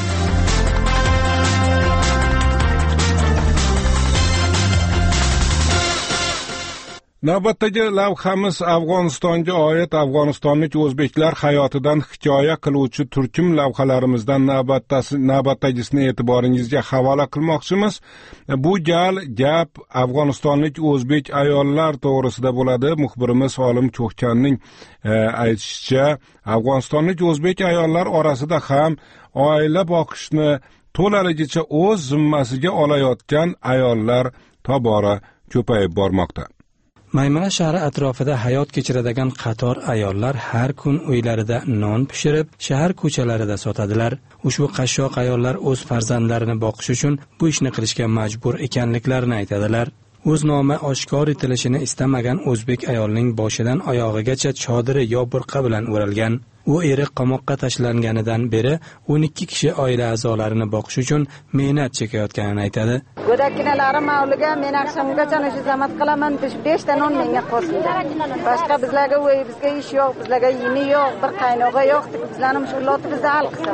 A: Navbatdagi lavhamiz Afg'onistonga oid afg'onistonlik o'zbeklar hayotidan hikoya qiluvchi turkum lavhalarimizdan navbatdagisini e'tiboringizga havola qilmoqchimiz. Bu gap Afg'onistonlik o'zbek ayollar to'g'risida bo'ladi. Muxbirimiz Olim Cho'xkanning aytishicha, Afg'onistonlik o'zbek ayollar orasida ham oila boqishni to'laligicha o'z zimmasiga olayotgan ayollar tobora ko'payib bormoqda.
C: Maymana shahri atrofida hayot kechiradigan qator ayollar har kun uylarida non pishirib, shahar ko'chalarida sotadilar. Ushbu qashshoq ayollar o'z farzandlarini boqish uchun bu ishni qilishga majbur ekanliklarini aytadilar. O'z nomi oshkor etilishini istamagan o'zbek ayolning boshidan oyog'igacha chodiri yo burqa bilan o'ralgan. u eri qamoqqa tashlanganidan beri 12 kishi oila a'zolarini boqish uchun mehnat chekayotganini aytadi.
D: Go'dakinalarim avliga men akşamgacha shu xizmat qilaman, 5 ta non menga qo'shildi. Boshqa bizlarga bizga ish yo'q, bizlarga yemi yo'q, bir qaynog'a yo'q, bizlarni mushkulotni bizda hal qilsa.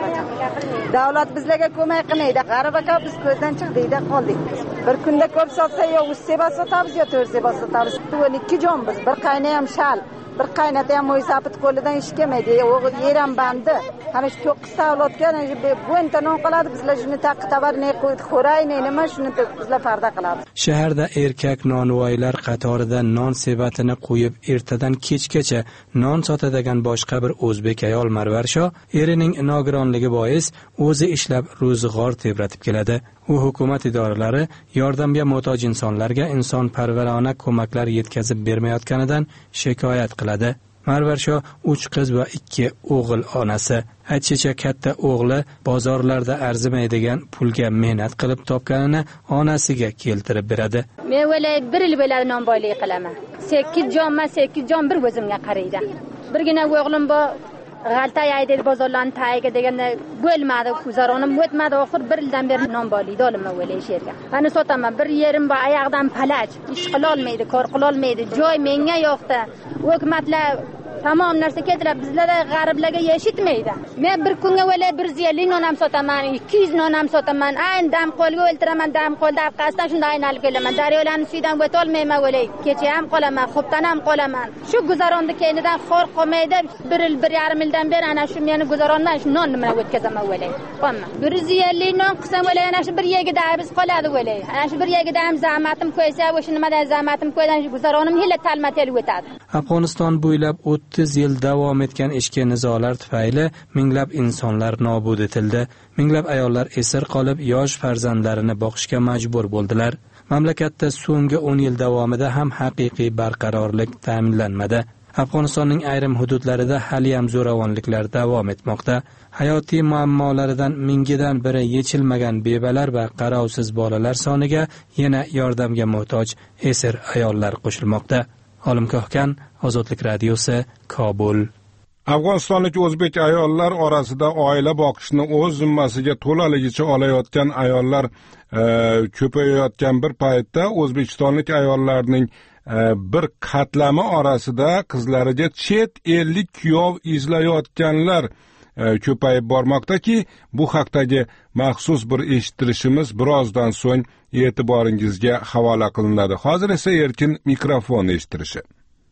D: Davlat bizlarga ko'mak qilmaydi. G'arib aka biz ko'zdan chiqdikda qoldik. Bir kunda ko'p sotsa yo 3 seba sotamiz yo 4 seba sotamiz. 12 jon biz, bir qayna ham shal, bir qaynata ham mo'ysapit qo'lidan ish kelmaydi. O'g'il yer ham bandi. Mana shu 9 avlodga bu non qiladi, bizlar shuni taqtabar ne qo'yib xo'ray, nima shuni bizlar farda qilamiz.
C: Shaharda erkak nonvoylar qatorida non sebatini qo'yib ertadan kechgacha non sotadigan boshqa bir o'zbek ayol Marvarsho erining nogironligi bois o'zi ishlab ro'zg'or tebratib keladi. U hukumat idoralari yordamga muhtoj insonlarga insonparvarona ko'maklar yetkazib bermayotganidan shikoyat qiladi. Marvarsho 3 qiz va 2 o'g'il onasi. Aytishicha katta o'g'li bozorlarda arzimaydigan pulga mehnat qilib topganini onasiga keltirib beradi.
E: Men o'ylay 1 yil bo'ladi non boylik qilaman. 8 jon bir o'zimga qaraydi. Birgina o'g'lim bor g'alta aydi bozorlarni tayiga deganda bo'lmadi, guzaronim o'tmadi, oxir 1 yildan beri non boylikda olaman o'ylay sherga. Mana sotaman, bir yerim bor, oyoqdan palach, ish qila olmaydi, kor qila olmaydi, joy menga yo'qda. Hukumatlar tamom narsa keltirib bizlarda g'ariblarga yeshitmaydi. Men bir kunga o'ylay 150 non ham sotaman, 200 non ham sotaman. Ayn dam qo'lga o'ltiraman, dam qo'lda orqasidan shunday aylanib kelaman. Daryolarni suydan o'ta olmayman o'ylay. Kecha ham qolaman, xo'pdan ham qolaman. Shu guzaronni keynidan xor qolmaydi. 1 yil, 1,5 yildan beri ana shu meni guzarondan shu non bilan o'tkazaman o'ylay. Qolma. 150 non qilsam o'ylay, ana shu bir yegida biz qoladi o'ylay. Ana shu bir yegida ham zahmatim qo'ysa, o'sha nimadan zahmatim qo'ydan shu guzaronim hilla talma-tel o'tadi.
C: Afg'oniston bo'ylab 30 yil davom etgan ichki nizolar tufayli minglab insonlar nobud etildi. Minglab ayollar esir qolib, yosh farzandlarini boqishga majbur bo'ldilar. Mamlakatda so'nggi 10 yil davomida ham haqiqiy barqarorlik ta'minlanmadi. Afg'onistonning ayrim hududlarida hali ham zo'ravonliklar davom etmoqda. Hayotiy muammolaridan mingidan biri yechilmagan bebalar va qarovsiz bolalar soniga yana yordamga muhtoj esir ayollar qo'shilmoqda. Olimkohkan, Ozodlik radiosi, Kobul.
A: Afg'onistonlik o'zbek ayollar orasida oila boqishni o'z zimmasiga to'laligicha olayotgan ayollar ko'payayotgan bir paytda O'zbekistonlik ayollarning bir qatlami orasida qizlariga chet ellik kuyov izlayotganlar ko'payib bormoqdaki, bu haqdagi maxsus bir eshittirishimiz birozdan so'ng e'tiboringizga havola qilinadi. Hozir esa erkin mikrofon eshittirishi.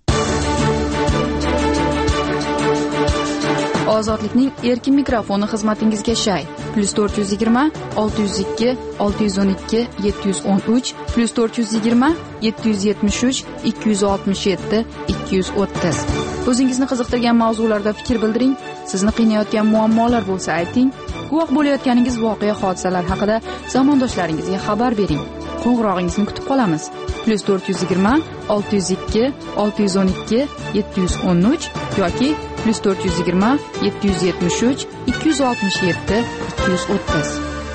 W: Ozodlikning erkin mikrofoni xizmatingizga shay. +420 602 612 713 +420 773 267 230. O'zingizni qiziqtirgan mavzularda fikr bildiring. Sizni qiynayotgan muammolar bo'lsa ayting. Guvoh bo'layotganingiz voqea hodisalar haqida zamondoshlaringizga xabar bering. Qo'ng'irog'ingizni kutib qolamiz. +420 602 612 713 yoki +420 773 267 230.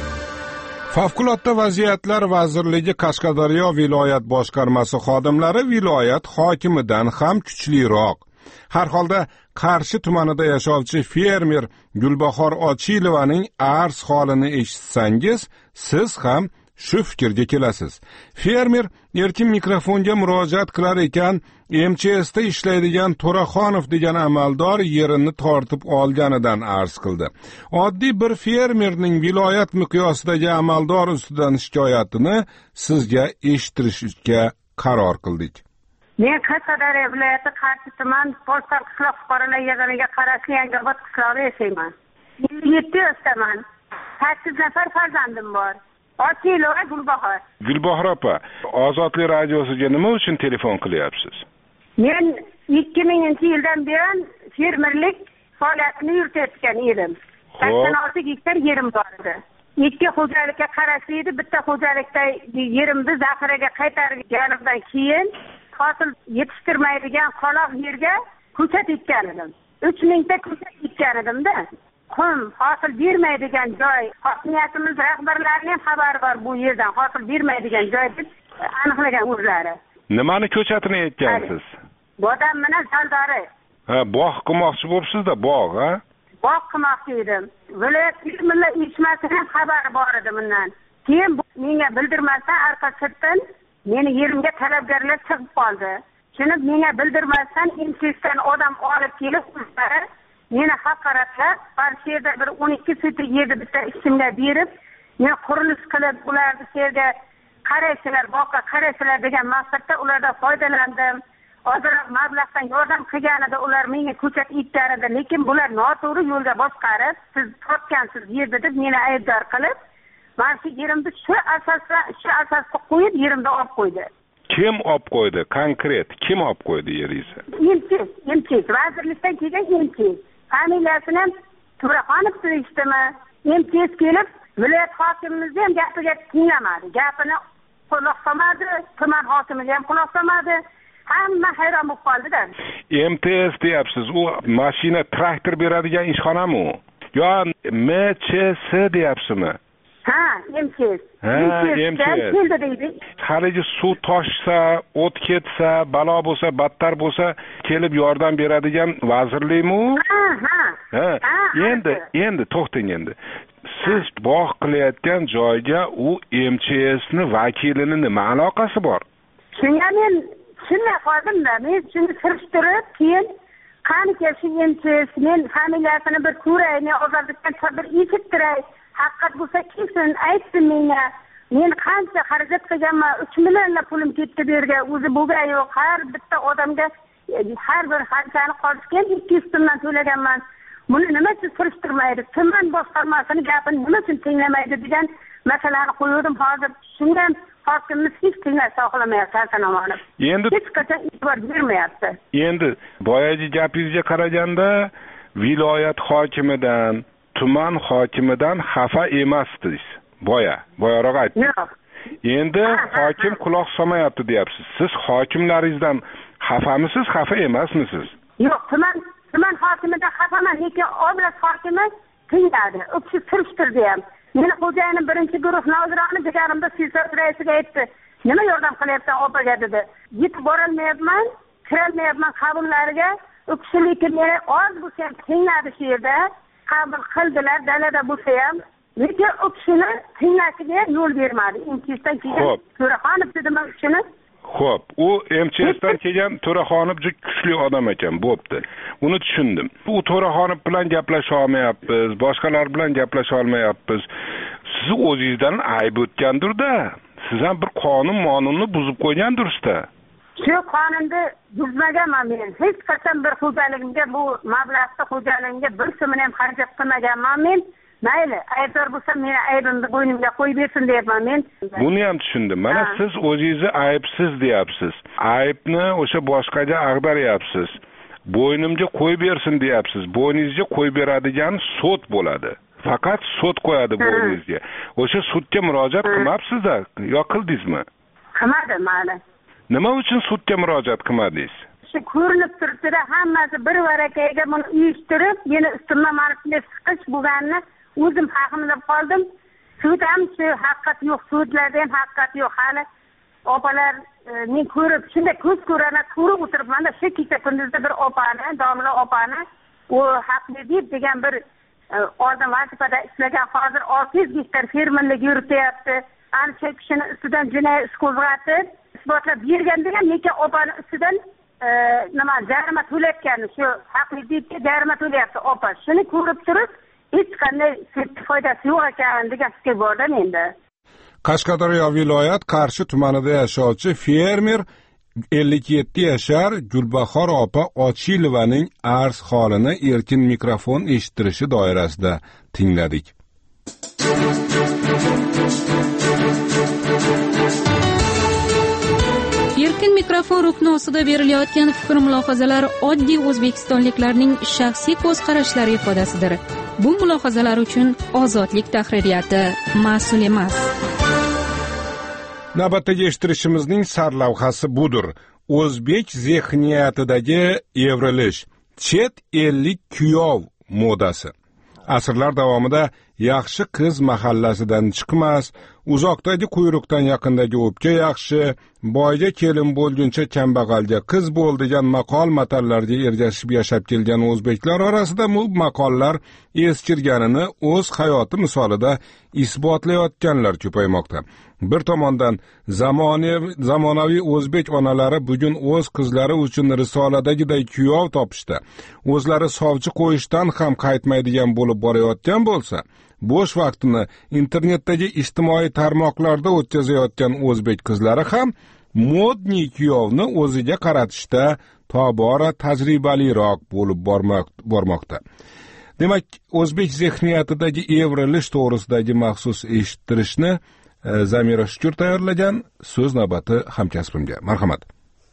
A: Favqulodda vaziyatlar vazirligi Qashqadaryo viloyat boshqarmasi xodimlari viloyat hokimidan ham kuchliroq. Har holda Qarshi tumanida yashovchi fermer Gulbahor Ochilovaning arz holini eshitsangiz, siz ham shu fikrga kelasiz. Fermer erkin mikrofonga murojaat qilar ekan, MCSda ishlaydigan To'raxonov degan amaldor yerini tortib olganidan arz qildi. Oddiy bir fermerning viloyat miqyosidagi amaldor ustidan shikoyatini sizga eshittirishga qaror qildik.
X: Men Qashqadaryo viloyati Qarshi tuman Postlar qishloq fuqarolar yig'iniga qarashli Yangiobod qishlog'ida yashayman. 27 yoshdaman. 8 nafar farzandim bor. Ochilova Gulbahor.
A: Gulbahor opa, Ozodlik radiosiga nima uchun telefon qilyapsiz?
X: Men 2000-yildan beri fermerlik faoliyatini yuritayotgan edim. 86 gektar yerim bor edi. 2 xo'jalikka qarashli edi, bitta xo'jalikda yerimni zaxiraga qaytarganimdan keyin hosil yetishtirmaydigan qoloq yerga ko'chat ekkan edim. 3000 ta ko'chat ekkan edim-da. Qum hosil bermaydigan joy, hokimiyatimiz rahbarlarining xabari bor bu yerdan hosil bermaydigan joy deb aniqlagan o'zlari.
A: Nimani ko'chatini ekkansiz?
X: Bodam bilan saldori.
A: Ha, bog' qilmoqchi bo'libsiz-da, bog', ha?
X: Bog' qilmoqchi edim. Viloyat millat uyushmasidan xabari bor edi bundan. Keyin menga bildirmasdan orqa chetdan meni yerimga talabgorlar chiqib qoldi. Shuni menga bildirmasdan imtiyozdan odam olib kelib, meni haqoratlab, Barsheda bir 12 sutli yerda bitta ishimga berib, men qurilish qilib, ularni yerga qaraysilar, boqqa qaraysilar degan maqsadda ulardan foydalandim. Ozroq mablag'dan yordam qilganida ular menga ko'chat ittaradi, lekin bular noto'g'ri yo'lga boshqarib, siz topgansiz yerda deb meni aybdor qilib, men shu yerimni shu asosga qo'yib, yerimda olib qo'ydi.
A: Kim olib qo'ydi? Konkret kim olib qo'ydi yeringizni?
X: Imtiyoz, vazirlikdan kelgan imtiyoz. Familiyasini Turaxonov deyishdimi? Imtiyoz kelib, viloyat hokimimizni ham gapiga tinglamadi. Gapini quloq solmadi, tuman hokimiga ham quloq solmadi. Hamma hayron bo'lib qoldi-da.
A: MTS deyapsiz, u mashina, traktor beradigan ishxonami u? Yo MCS deyapsizmi?
X: Ha, MCS.
A: Haligi suv toshsa, o't ketsa, balo bo'lsa, battar bo'lsa, kelib yordam beradigan vazirlikmi u? Ha. Endi to'xtang endi. Siz bog' qilayotgan joyga u MCSni vakilini nima aloqasi bor?
X: Shunga men shunday qoldimda, men shuni surishtirib, keyin qancha shu MCSning familiyasini bir ko'rayni, ozodlikdan bir eshittiray. Haqiqat bo'lsa kimsin aytsin menga. Men qancha xarajat qilganman, 3 millionlab pulim ketdi bu yerga. O'zi bo'lgan yo'q. Har bitta odamga har bir xarajatni qolishgan 200 so'mdan to'laganman. Buni nima uchun surishtirmaydi? Tuman boshqarmasining gapini nima uchun tinglamaydi degan masalani qo'ydim hozir. Shundan hokimimiz hech tingla saqlamayapti, Hasan Omonov.
A: Endi
X: hech qachon e'tibor bermayapti.
A: Endi boyagi gapingizga qaraganda viloyat hokimidan, tuman hokimidan xafa emassiz. Boyaroq aytdim. Endi hokim quloq solmayapti deyapsiz. Siz hokimlaringizdan xafamisiz, xafa emasmisiz?
X: Yo'q, tuman hokimidan xafaman, lekin oblast hokimi tingladi. U kishi surishtirdi ham. Meni xo'jayinim birinchi guruh nozirani deganimda siyosat raisiga aytdi. Nima yordam qilyapsan opaga dedi. Yetib borolmayapman, kirolmayapman qabullariga. U kishi lekin meni oz bo'lsa ham tingladi shu yerda. Qabul qildilar, dalada bo'lsa ham. Lekin u kishini tinglashiga yo'l bermadi. MCSdan kelgan To'raxonov dedimi u kishini?
A: Xo'p, u MCSdan kelgan To'raxonov juda kuchli odam ekan, bo'pti. Uni tushundim. U To'raxonov bilan gaplasha olmayapmiz, boshqalar bilan gaplasha olmayapmiz. Siz o'zingizdan ayb o'tgandir-da. Siz ham bir qonunni buzib qo'ygandirsiz-da.
X: Shu qonunni buzmaganman men. Hech qachon bir xo'jaligimga bu mablag'da xo'jaligimga bir so'mni ham xarajat qilmaganman men. Mayli, aybdor bo'lsam meni aybimni bo'ynimga qo'yib bersin deyapman men.
A: Buni ham tushundim. Mana siz o'zingizni aybsiz deyapsiz. Aybni o'sha boshqaga ag'daryapsiz. Bo'ynimga qo'yib bersin deyapsiz. Bo'yningizga qo'yib beradigan sud bo'ladi. Faqat sud qo'yadi bo'yningizga. O'sha sudga murojaat qilmabsiz-da, yo qildingizmi?
X: Qilmadim mana.
A: Nima uchun sudga murojaat qilmadingiz?
X: Shu ko'rinib turibdi-da, hammasi bir varakaga buni uyushtirib, meni ustimdan mana shunday siqish bo'lganini o'zim haqimda qoldim. Sud ham shu haqiqat yo'q, sudlarda ham haqiqat yo'q. Hali opalar men ko'rib, shunday ko'z ko'rana ko'rib o'tiribman-da, shu kecha kunduzda bir opani, domla opani, u haqli degan bir oldin vazifada ishlagan, hozir 600 gektar fermerlik yurityapti. Ana shu kishini ustidan jinoyat ish qo'zg'atib, isbotlab bergan degan, lekin opani ustidan nima jarima to'layotgani, shu haqli debga jarima to'layapti opa. Shuni ko'rib turib, hech qanday foydasi yo'q ekan degan fikr borda menda.
A: Qashqadaryo viloyat Qarshi tumanida yashovchi fermer 57 yashar Gulbahor opa Ochilovaning arz holini erkin mikrofon eshittirishi doirasida tingladik.
M: Erkin mikrofon rukni ostida berilayotgan fikr mulohazalar oddiy o'zbekistonliklarning shaxsiy ko'z qarashlari ifodasidir. Bu mulohazalar uchun Ozodlik tahririyati mas'ul emas.
A: Navbatdagi eshittirishimizning sarlavhasi budur. O'zbek zehniyatidagi evrilish, chet ellik kuyov modasi. Asrlar davomida yaxshi qiz mahallasidan chiqmas, uzoqdagi quyruqdan yaqindagi o'pka yaxshi, boyga kelin bo'lguncha kambag'alga qiz bo'l degan maqol matallarga ergashib yashab kelgan o'zbeklar orasida bu maqollar eskirganini o'z hayoti misolida isbotlayotganlar ko'paymoqda. Bir tomondan zamonaviy o'zbek onalari bugun o'z qizlari uchun risoladagiday kuyov topishda, o'zlari sovchi qo'yishdan ham qaytmaydigan bo'lib borayotgan bo'lsa, bo'sh vaqtini internetdagi ijtimoiy tarmoqlarda o'tkazayotgan o'zbek qizlari ham modniy kuyovni o'ziga qaratishda tobora tajribaliroq bo'lib bormoqda. Demak, o'zbek zehniyatidagi evrilish to'g'risidagi maxsus eshittirishni Zamira Shukur tayyorlagan. So'z navbati hamkasbimga. Marhamat.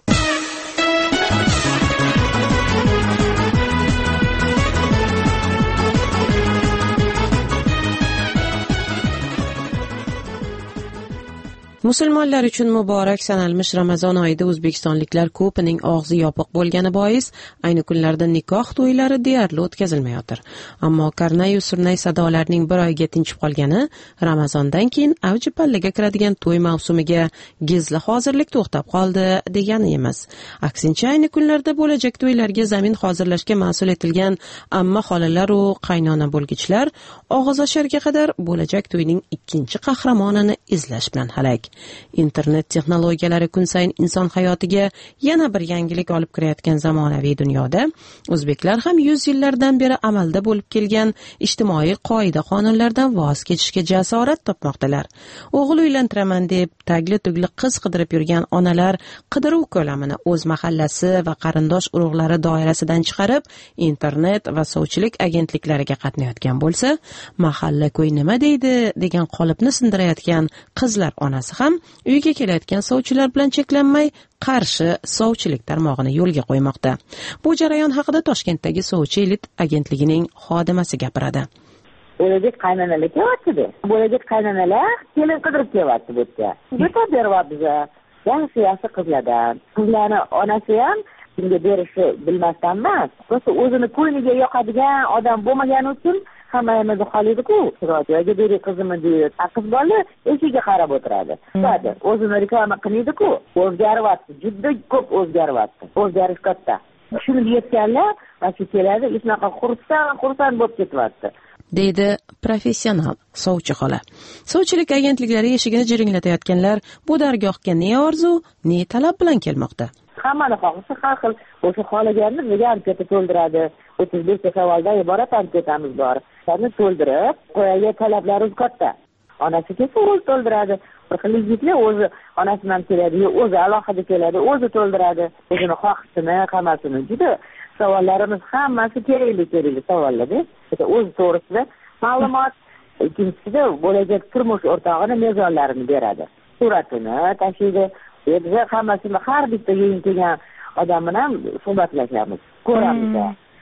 V: Musulmonlar uchun muborak sanalmish Ramazon oyida o'zbekistonliklar ko'pining og'zi yopiq bo'lgani bois ayni kunlarda nikoh to'ylari deyarli o'tkazilmayotir. Ammo karnayu surnay sadolarning bir oyga tinchib qolgani Ramazondan keyin avji pallaga kiradigan to'y mavsumiga gizli hozirlik to'xtab qoldi degani emas. Aksincha, ayni kunlarda bo'lajak to'ylarga zamin hozirlashga mas'ul etilgan amma xolalar va qaynona bo'lgichlar og'iz ocharga qadar bo'lajak to'yning ikkinchi qahramonini izlash bilan halak. Internet texnologiyalari kun sayin inson hayotiga yana bir yangilik olib kirayotgan zamonaviy dunyoda o'zbeklar ham 100 yillardan beri amalda bo'lib kelgan ijtimoiy qoida-qonunlardan voz kechishga jasorat topmoqdalar. O'g'il uylantiraman deb tagli-tugli qiz qidirib yurgan onalar qidiruv ko'lamini o'z mahallasi va qarindosh urug'lari doirasidan chiqarib, internet va sovchilik agentliklariga qatnayotgan bo'lsa, mahalla ko'y nima deydi degan qolipni sindirayotgan qizlar onasi ham uyga kelayotgan sovchilar bilan cheklanmay qarshi sovchilik tarmog'ini yo'lga qo'ymoqda. Bu jarayon haqida Toshkentdagi sovchi elit agentligining xodimasi gapiradi.
F: Bo'lajak qaynonalar kelyapti. Bo'lajak qaynonalar kelin qidirib kelyapti bu yerga. Yetab beryapmiz. Yaxshi qizlardan. Qizlarni onasi ham bunga berishi bilmasdan emas. O'zi o'zini ko'ngliga yoqadigan odam bo'lmagani uchun hammayimiz xohlaydi-ku, yo'lga bering qizimni deb. Qiz bola eshigiga qarab o'tiradi. Hozir o'zini reklama qilmaydi-ku, o'zgaryapti, juda ko'p o'zgaryapti. O'zgarish katta. Shuni yetganlar mana keladi, isnaqa xursand bo'lib ketyapti.
V: deydi professional sovchi xola. Sovchilik agentliklari eshigini jiringlatayotganlar bu dargohga ne orzu, ne talab bilan kelmoqda.
F: Hammani xohishi har xil. O'sha xohlaganini nega anketa to'ldiradi. 35 savoldan iborat anketamiz bor. Shuni to'ldirib, qo'yilgan talablarimiz katta. Onasi kelsa o'zi to'ldiradi. Bir xil yigitlar o'zi onasidan keladi, o'zi alohida keladi, o'zi to'ldiradi. O'zini xohishini, hammasini. Juda savollarimiz hammasi kerakli savollar. O'zi to'g'risida ma'lumot, ikkinchisida bo'lajak turmush o'rtog'ini mezonlarini beradi. Suratini tashiydi. Biz hammasini har bitta yigit kelgan odam bilan suhbatlashamiz. Ko'ramiz.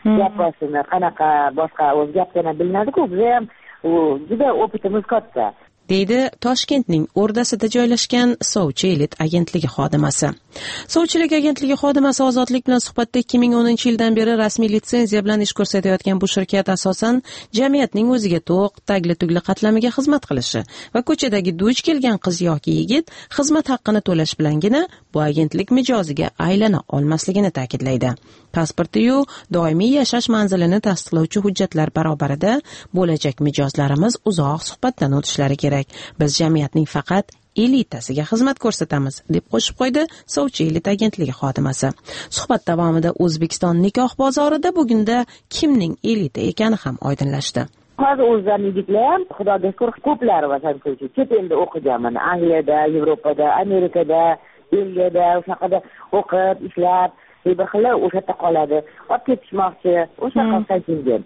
F: Gapini qanaqa boshqa o'z gapini bilinadi-ku, biz ham juda opitimiz katta.
V: deydi Toshkentning o'rdasida joylashgan sovchi elit agentligi xodimasi. Sovchilik agentligi xodimasi Ozodlik bilan suhbatda 2010-yildan beri rasmiy litsenziya bilan ish ko'rsatayotgan bu shirkat asosan jamiyatning o'ziga to'q, tagli-tugli qatlamiga xizmat qilishi va ko'chadagi duch kelgan qiz yoki yigit xizmat haqqini to'lash bilangina bu agentlik mijoziga aylana olmasligini ta'kidlaydi. Pasporti-yu doimiy yashash manzilini tasdiqlovchi hujjatlar barobarida bo'lajak mijozlarimiz uzoq suhbatdan o'tishlari kerak. Biz jamiyatning faqat elitasiga xizmat ko'rsatamiz, deb qo'shib qo'ydi sovchi elit agentligi xodimasi. Suhbat davomida O'zbekiston nikoh bozorida bugunda kimning elita ekani ham oydinlashdi.
F: Hozir o'zlar yigitlar ham xudoga shukr ko'plari va chet elda o'qigan, mana Angliyada, Yevropada, Amerikada, Belgiyada, o'shaqada o'qib, ishlab, bir xil o'sha yerda qoladi. Olib ketishmoqchi, o'sha qolsangiz,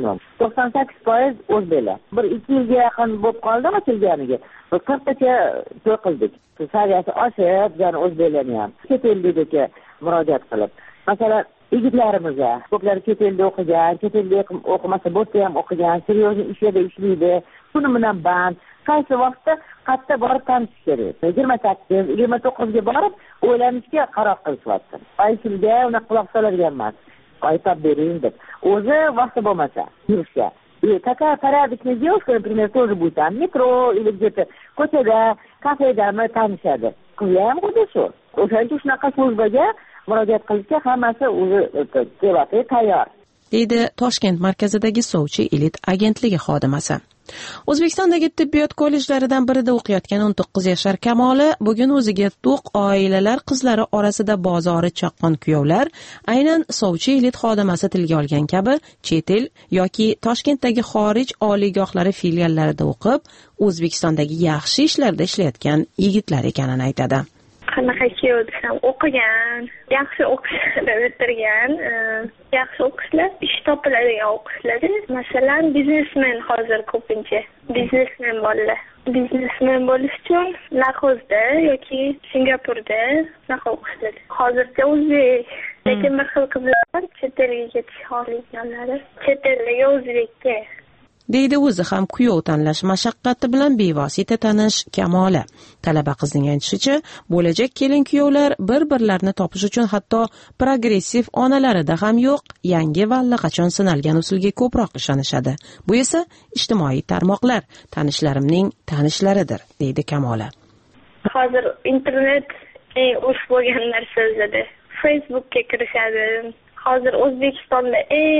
F: 98% o'zbeklar. 1-2 yilga yaqin bo'lib qoldimi kelganiga. 40 tacha to'y qildik. Saviyasi oshib, yana o'zbeklarni ham chet eldagi murojaat qilib. Masalan, yigitlarimiz ko'plari chet elda o'qigan, chet elda o'qimasa bo'lsa ham o'qigan, seryoz ishlarda ishlaydi. Buni bilan band. Qaysi vaqtda qayerda borib tanishish kerak. 28, 29 ga borib o'ylanishga qaror qilishyapti. Aytilga uni quloq soladigan emas. Aytib bering deb. O'zi vaqti bo'lmasa yurishga. И такая порядочная девушка, например, тоже будет там метро или где-то ko'chada, kafedami tanishadi. Qizlar ham xuddi shu. O'shaning uchun shunaqa slujbaga murojaat qilishga hammasi o'zi devati tayyor.
V: Deydi Toshkent markazidagi Sovchi elit agentligi xodimasi. O'zbekistondagi tibbiyot kollejlaridan birida o'qiyotgan 19 yashar Kamoli bugun o'ziga to'q oilalar qizlari orasida bozori chaqqon kuyovlar, aynan Sovchi elit xodimasi tilga olgan kabi chet el yoki Toshkentdagi xorij oliygohlari filiallarida o'qib, O'zbekistondagi yaxshi ishlarda ishlayotgan yigitlar ekanini aytadi.
G: Qanaqa kuyov desam, o'qigan, yaxshi o'qishni bitirgan, yaxshi o'qishlar, ish topiladigan o'qishlar. Masalan, biznesmen hozir ko'pincha biznesmen bolalar. Biznesmen bo'lish uchun Laxozda yoki Singapurda shunaqa o'qishlar. Hozircha o'zbek, lekin bir xil qizlar chet elga ketish xohlaganlari, chet elga o'zbekka.
V: Deydi o'zi ham kuyov tanlash mashaqqati bilan bevosita tanish Kamoli. Talaba qizning aytishicha, bo'lajak kelin kuyovlar bir-birlarini topish uchun hatto progressiv onalarida ham yo'q, yangi va allaqachon sinalgan usulga ko'proq ishonishadi. Bu esa ijtimoiy tarmoqlar tanishlarimning tanishlaridir, deydi Kamoli.
G: Hozir internet eng urf bo'lgan narsa o'zida. Facebookga kirishadi. Hozir O'zbekistonda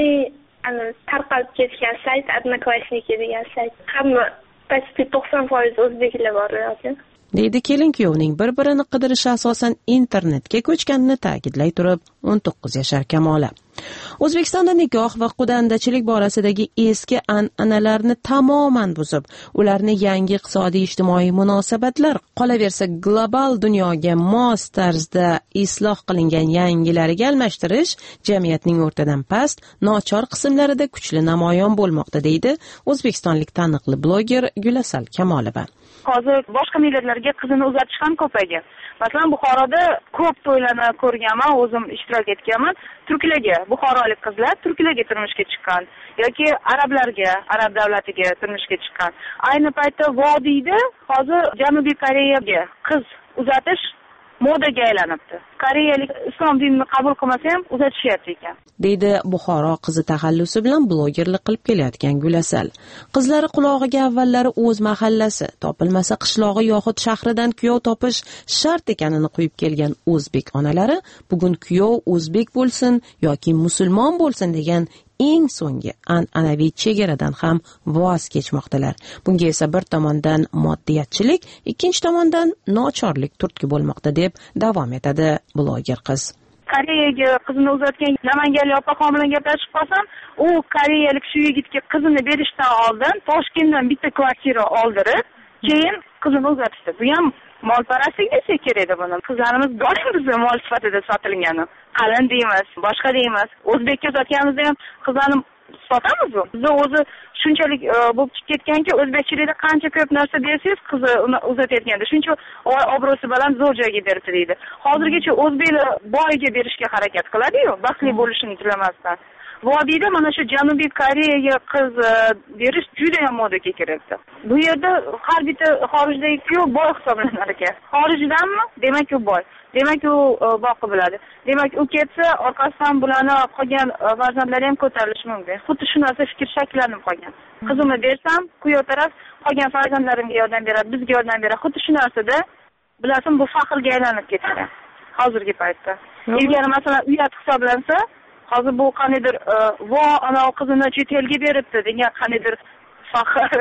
G: tarqalib ketgan sayt Odnoklassniki degan sayt. Hamma почти 90% o'zbeklar bor yoki.
V: Deydi kelin kuyovning bir-birini qidirishi asosan internetga ko'chganini ta'kidlay turib 19 yashar Kamoli. O'zbekistonda nikoh va qudandachilik borasidagi eski an'analarni tamoman buzib, ularni yangi iqtisodiy ijtimoiy munosabatlar, qolaversa global dunyoga mos tarzda isloh qilingan yangilariga almashtirish jamiyatning o'rtadan past, nochor qismlarida kuchli namoyon bo'lmoqda, deydi o'zbekistonlik taniqli bloger Gulasal Kamolova.
I: Hozir boshqa millatlarga qizini uzatish ham ko'paygan. Masalan, Buxoroda ko'p to'ylarni ko'rganman, o'zim ishtirok etganman. Turklarga, buxorolik qizlar turklarga turmushga chiqqan yoki arablarga, arab davlatiga turmushga chiqqan. Ayni paytda vodiyda hozir Janubiy Koreyaga qiz uzatish modaga aylanibdi. Koreyalik islom dinini qabul qilmasa ham uzatishyapti ekan.
V: Deydi Buxoro qizi taxallusi bilan blogerlik qilib kelayotgan Gulasal. Qizlari qulog'iga avvallari o'z mahallasi, topilmasa qishlog'i yoxud shahridan kuyov topish shart ekanini quyib kelgan o'zbek onalari bugun kuyov o'zbek bo'lsin yoki musulmon bo'lsin degan eng so'nggi an'anaviy chegaradan ham voz kechmoqdalar. Bunga esa bir tomondan moddiyatchilik, ikkinchi tomondan nochorlik turtki bo'lmoqda, deb davom etadi bloger qiz.
I: Koreyaga qizini uzatgan namanganlik opaxon bilan gaplashib qolsam, u koreyalik shu yigitga qizini berishdan oldin Toshkentdan bitta kvartira oldirib, keyin qizini uzatishdi. Bu ham molparastlik desa kerak edi buni. Qizlarimiz doim bizga mol sifatida sotilgani. Qalin deymiz, boshqa deymiz. O'zbekka uzatganimizda ham qizlarni sotamiz-ku. Bizda o'zi shunchalik bo'lib ketganki, o'zbekchilikda qancha ko'p narsa bersangiz, qizni uzatayotganda shuncha obro'si bilan zo'r joyga beribdi deydi. Hozirgacha o'zbeklar boyga berishga harakat qiladi-yu, baxtli bo'lishini tilamasdan. Vodiyda mana shu Janubiy Koreyaga qiz berish juda ham modaga kiryapti. Bu yerda har bitta xorijdagi kuyov boy hisoblanar ekan. Xorijdanmi? Demak u boy. Demak u boqib biladi. Demak u ketsa orqasidan bularni qolgan farzandlari ham ko'tarilishi mumkin. Xuddi shu narsa fikr shakllanib qolgan. Qizimni bersam, kuyov taraf qolgan farzandlarimga yordam beradi, bizga yordam beradi. Xuddi shu narsada bilasan bu faxrga aylanib ketgan hozirgi paytda. Ilgari masalan uyat hisoblansa, hozir bu qaniydir ana qizini chet elga beribdi degan qaniydir faxr,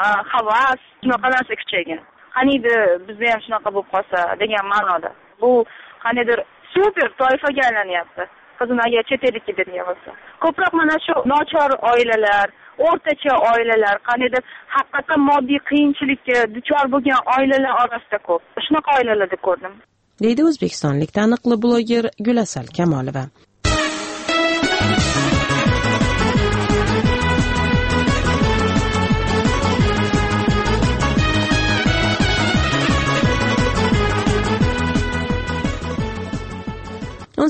I: havas, shunaqa narsa kuchaygan. Qaniydi bizda ham shunaqa bo'lib qolsa degan ma'noda. Bu qaniydir super toifaga aylanyapti. Qizini agar chet elga bergan bo'lsa. Ko'proq mana shu nochor oilalar, o'rtacha oilalar, qaniydir haqiqatan moddiy qiyinchilikka duchor bo'lgan oilalar orasida ko'p. Shunaqa oilalarda ko'rdim.
V: Deydi o'zbekistonlik taniqli bloger Gulasal Kamolova.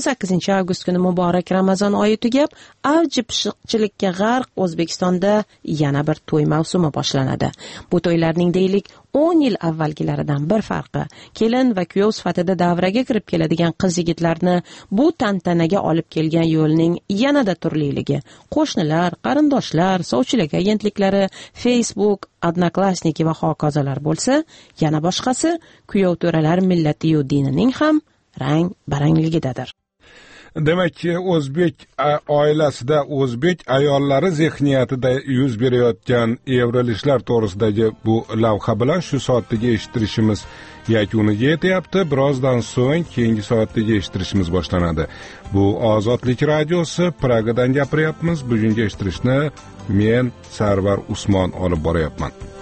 V: 18-avgust kuni muborak Ramazon oyi tugab, avji pishiqchilikka g'arq O'zbekistonda yana bir to'y mavsumi boshlanadi. Bu to'ylarning deylik 10 yil avvalgilaridan bir farqi, kelin va kuyov sifatida davraga kirib keladigan qiz-yigitlarni bu tantanaga olib kelgan yo'lning yanada turliligi. Qo'shnilar, qarindoshlar, sovchilik agentliklari, Facebook, Odnoklassniki va hokazolar bo'lsa, yana boshqasi kuyov to'ralar millati-yu dinining ham rang-barangligidadir.
A: Demakki, o'zbek oilasida o'zbek ayollari zehniyatida yuz berayotgan evrilishlar to'g'risidagi bu lavha bilan shu soatdagi eshittirishimiz yakuniga yetyapti. Birozdan so'ng keyingi soatdagi eshittirishimiz boshlanadi. Bu Ozodlik radiosi, Pragadan gapiryapmiz. Bugungi eshittirishni men Sarvar Usmon olib boryapman.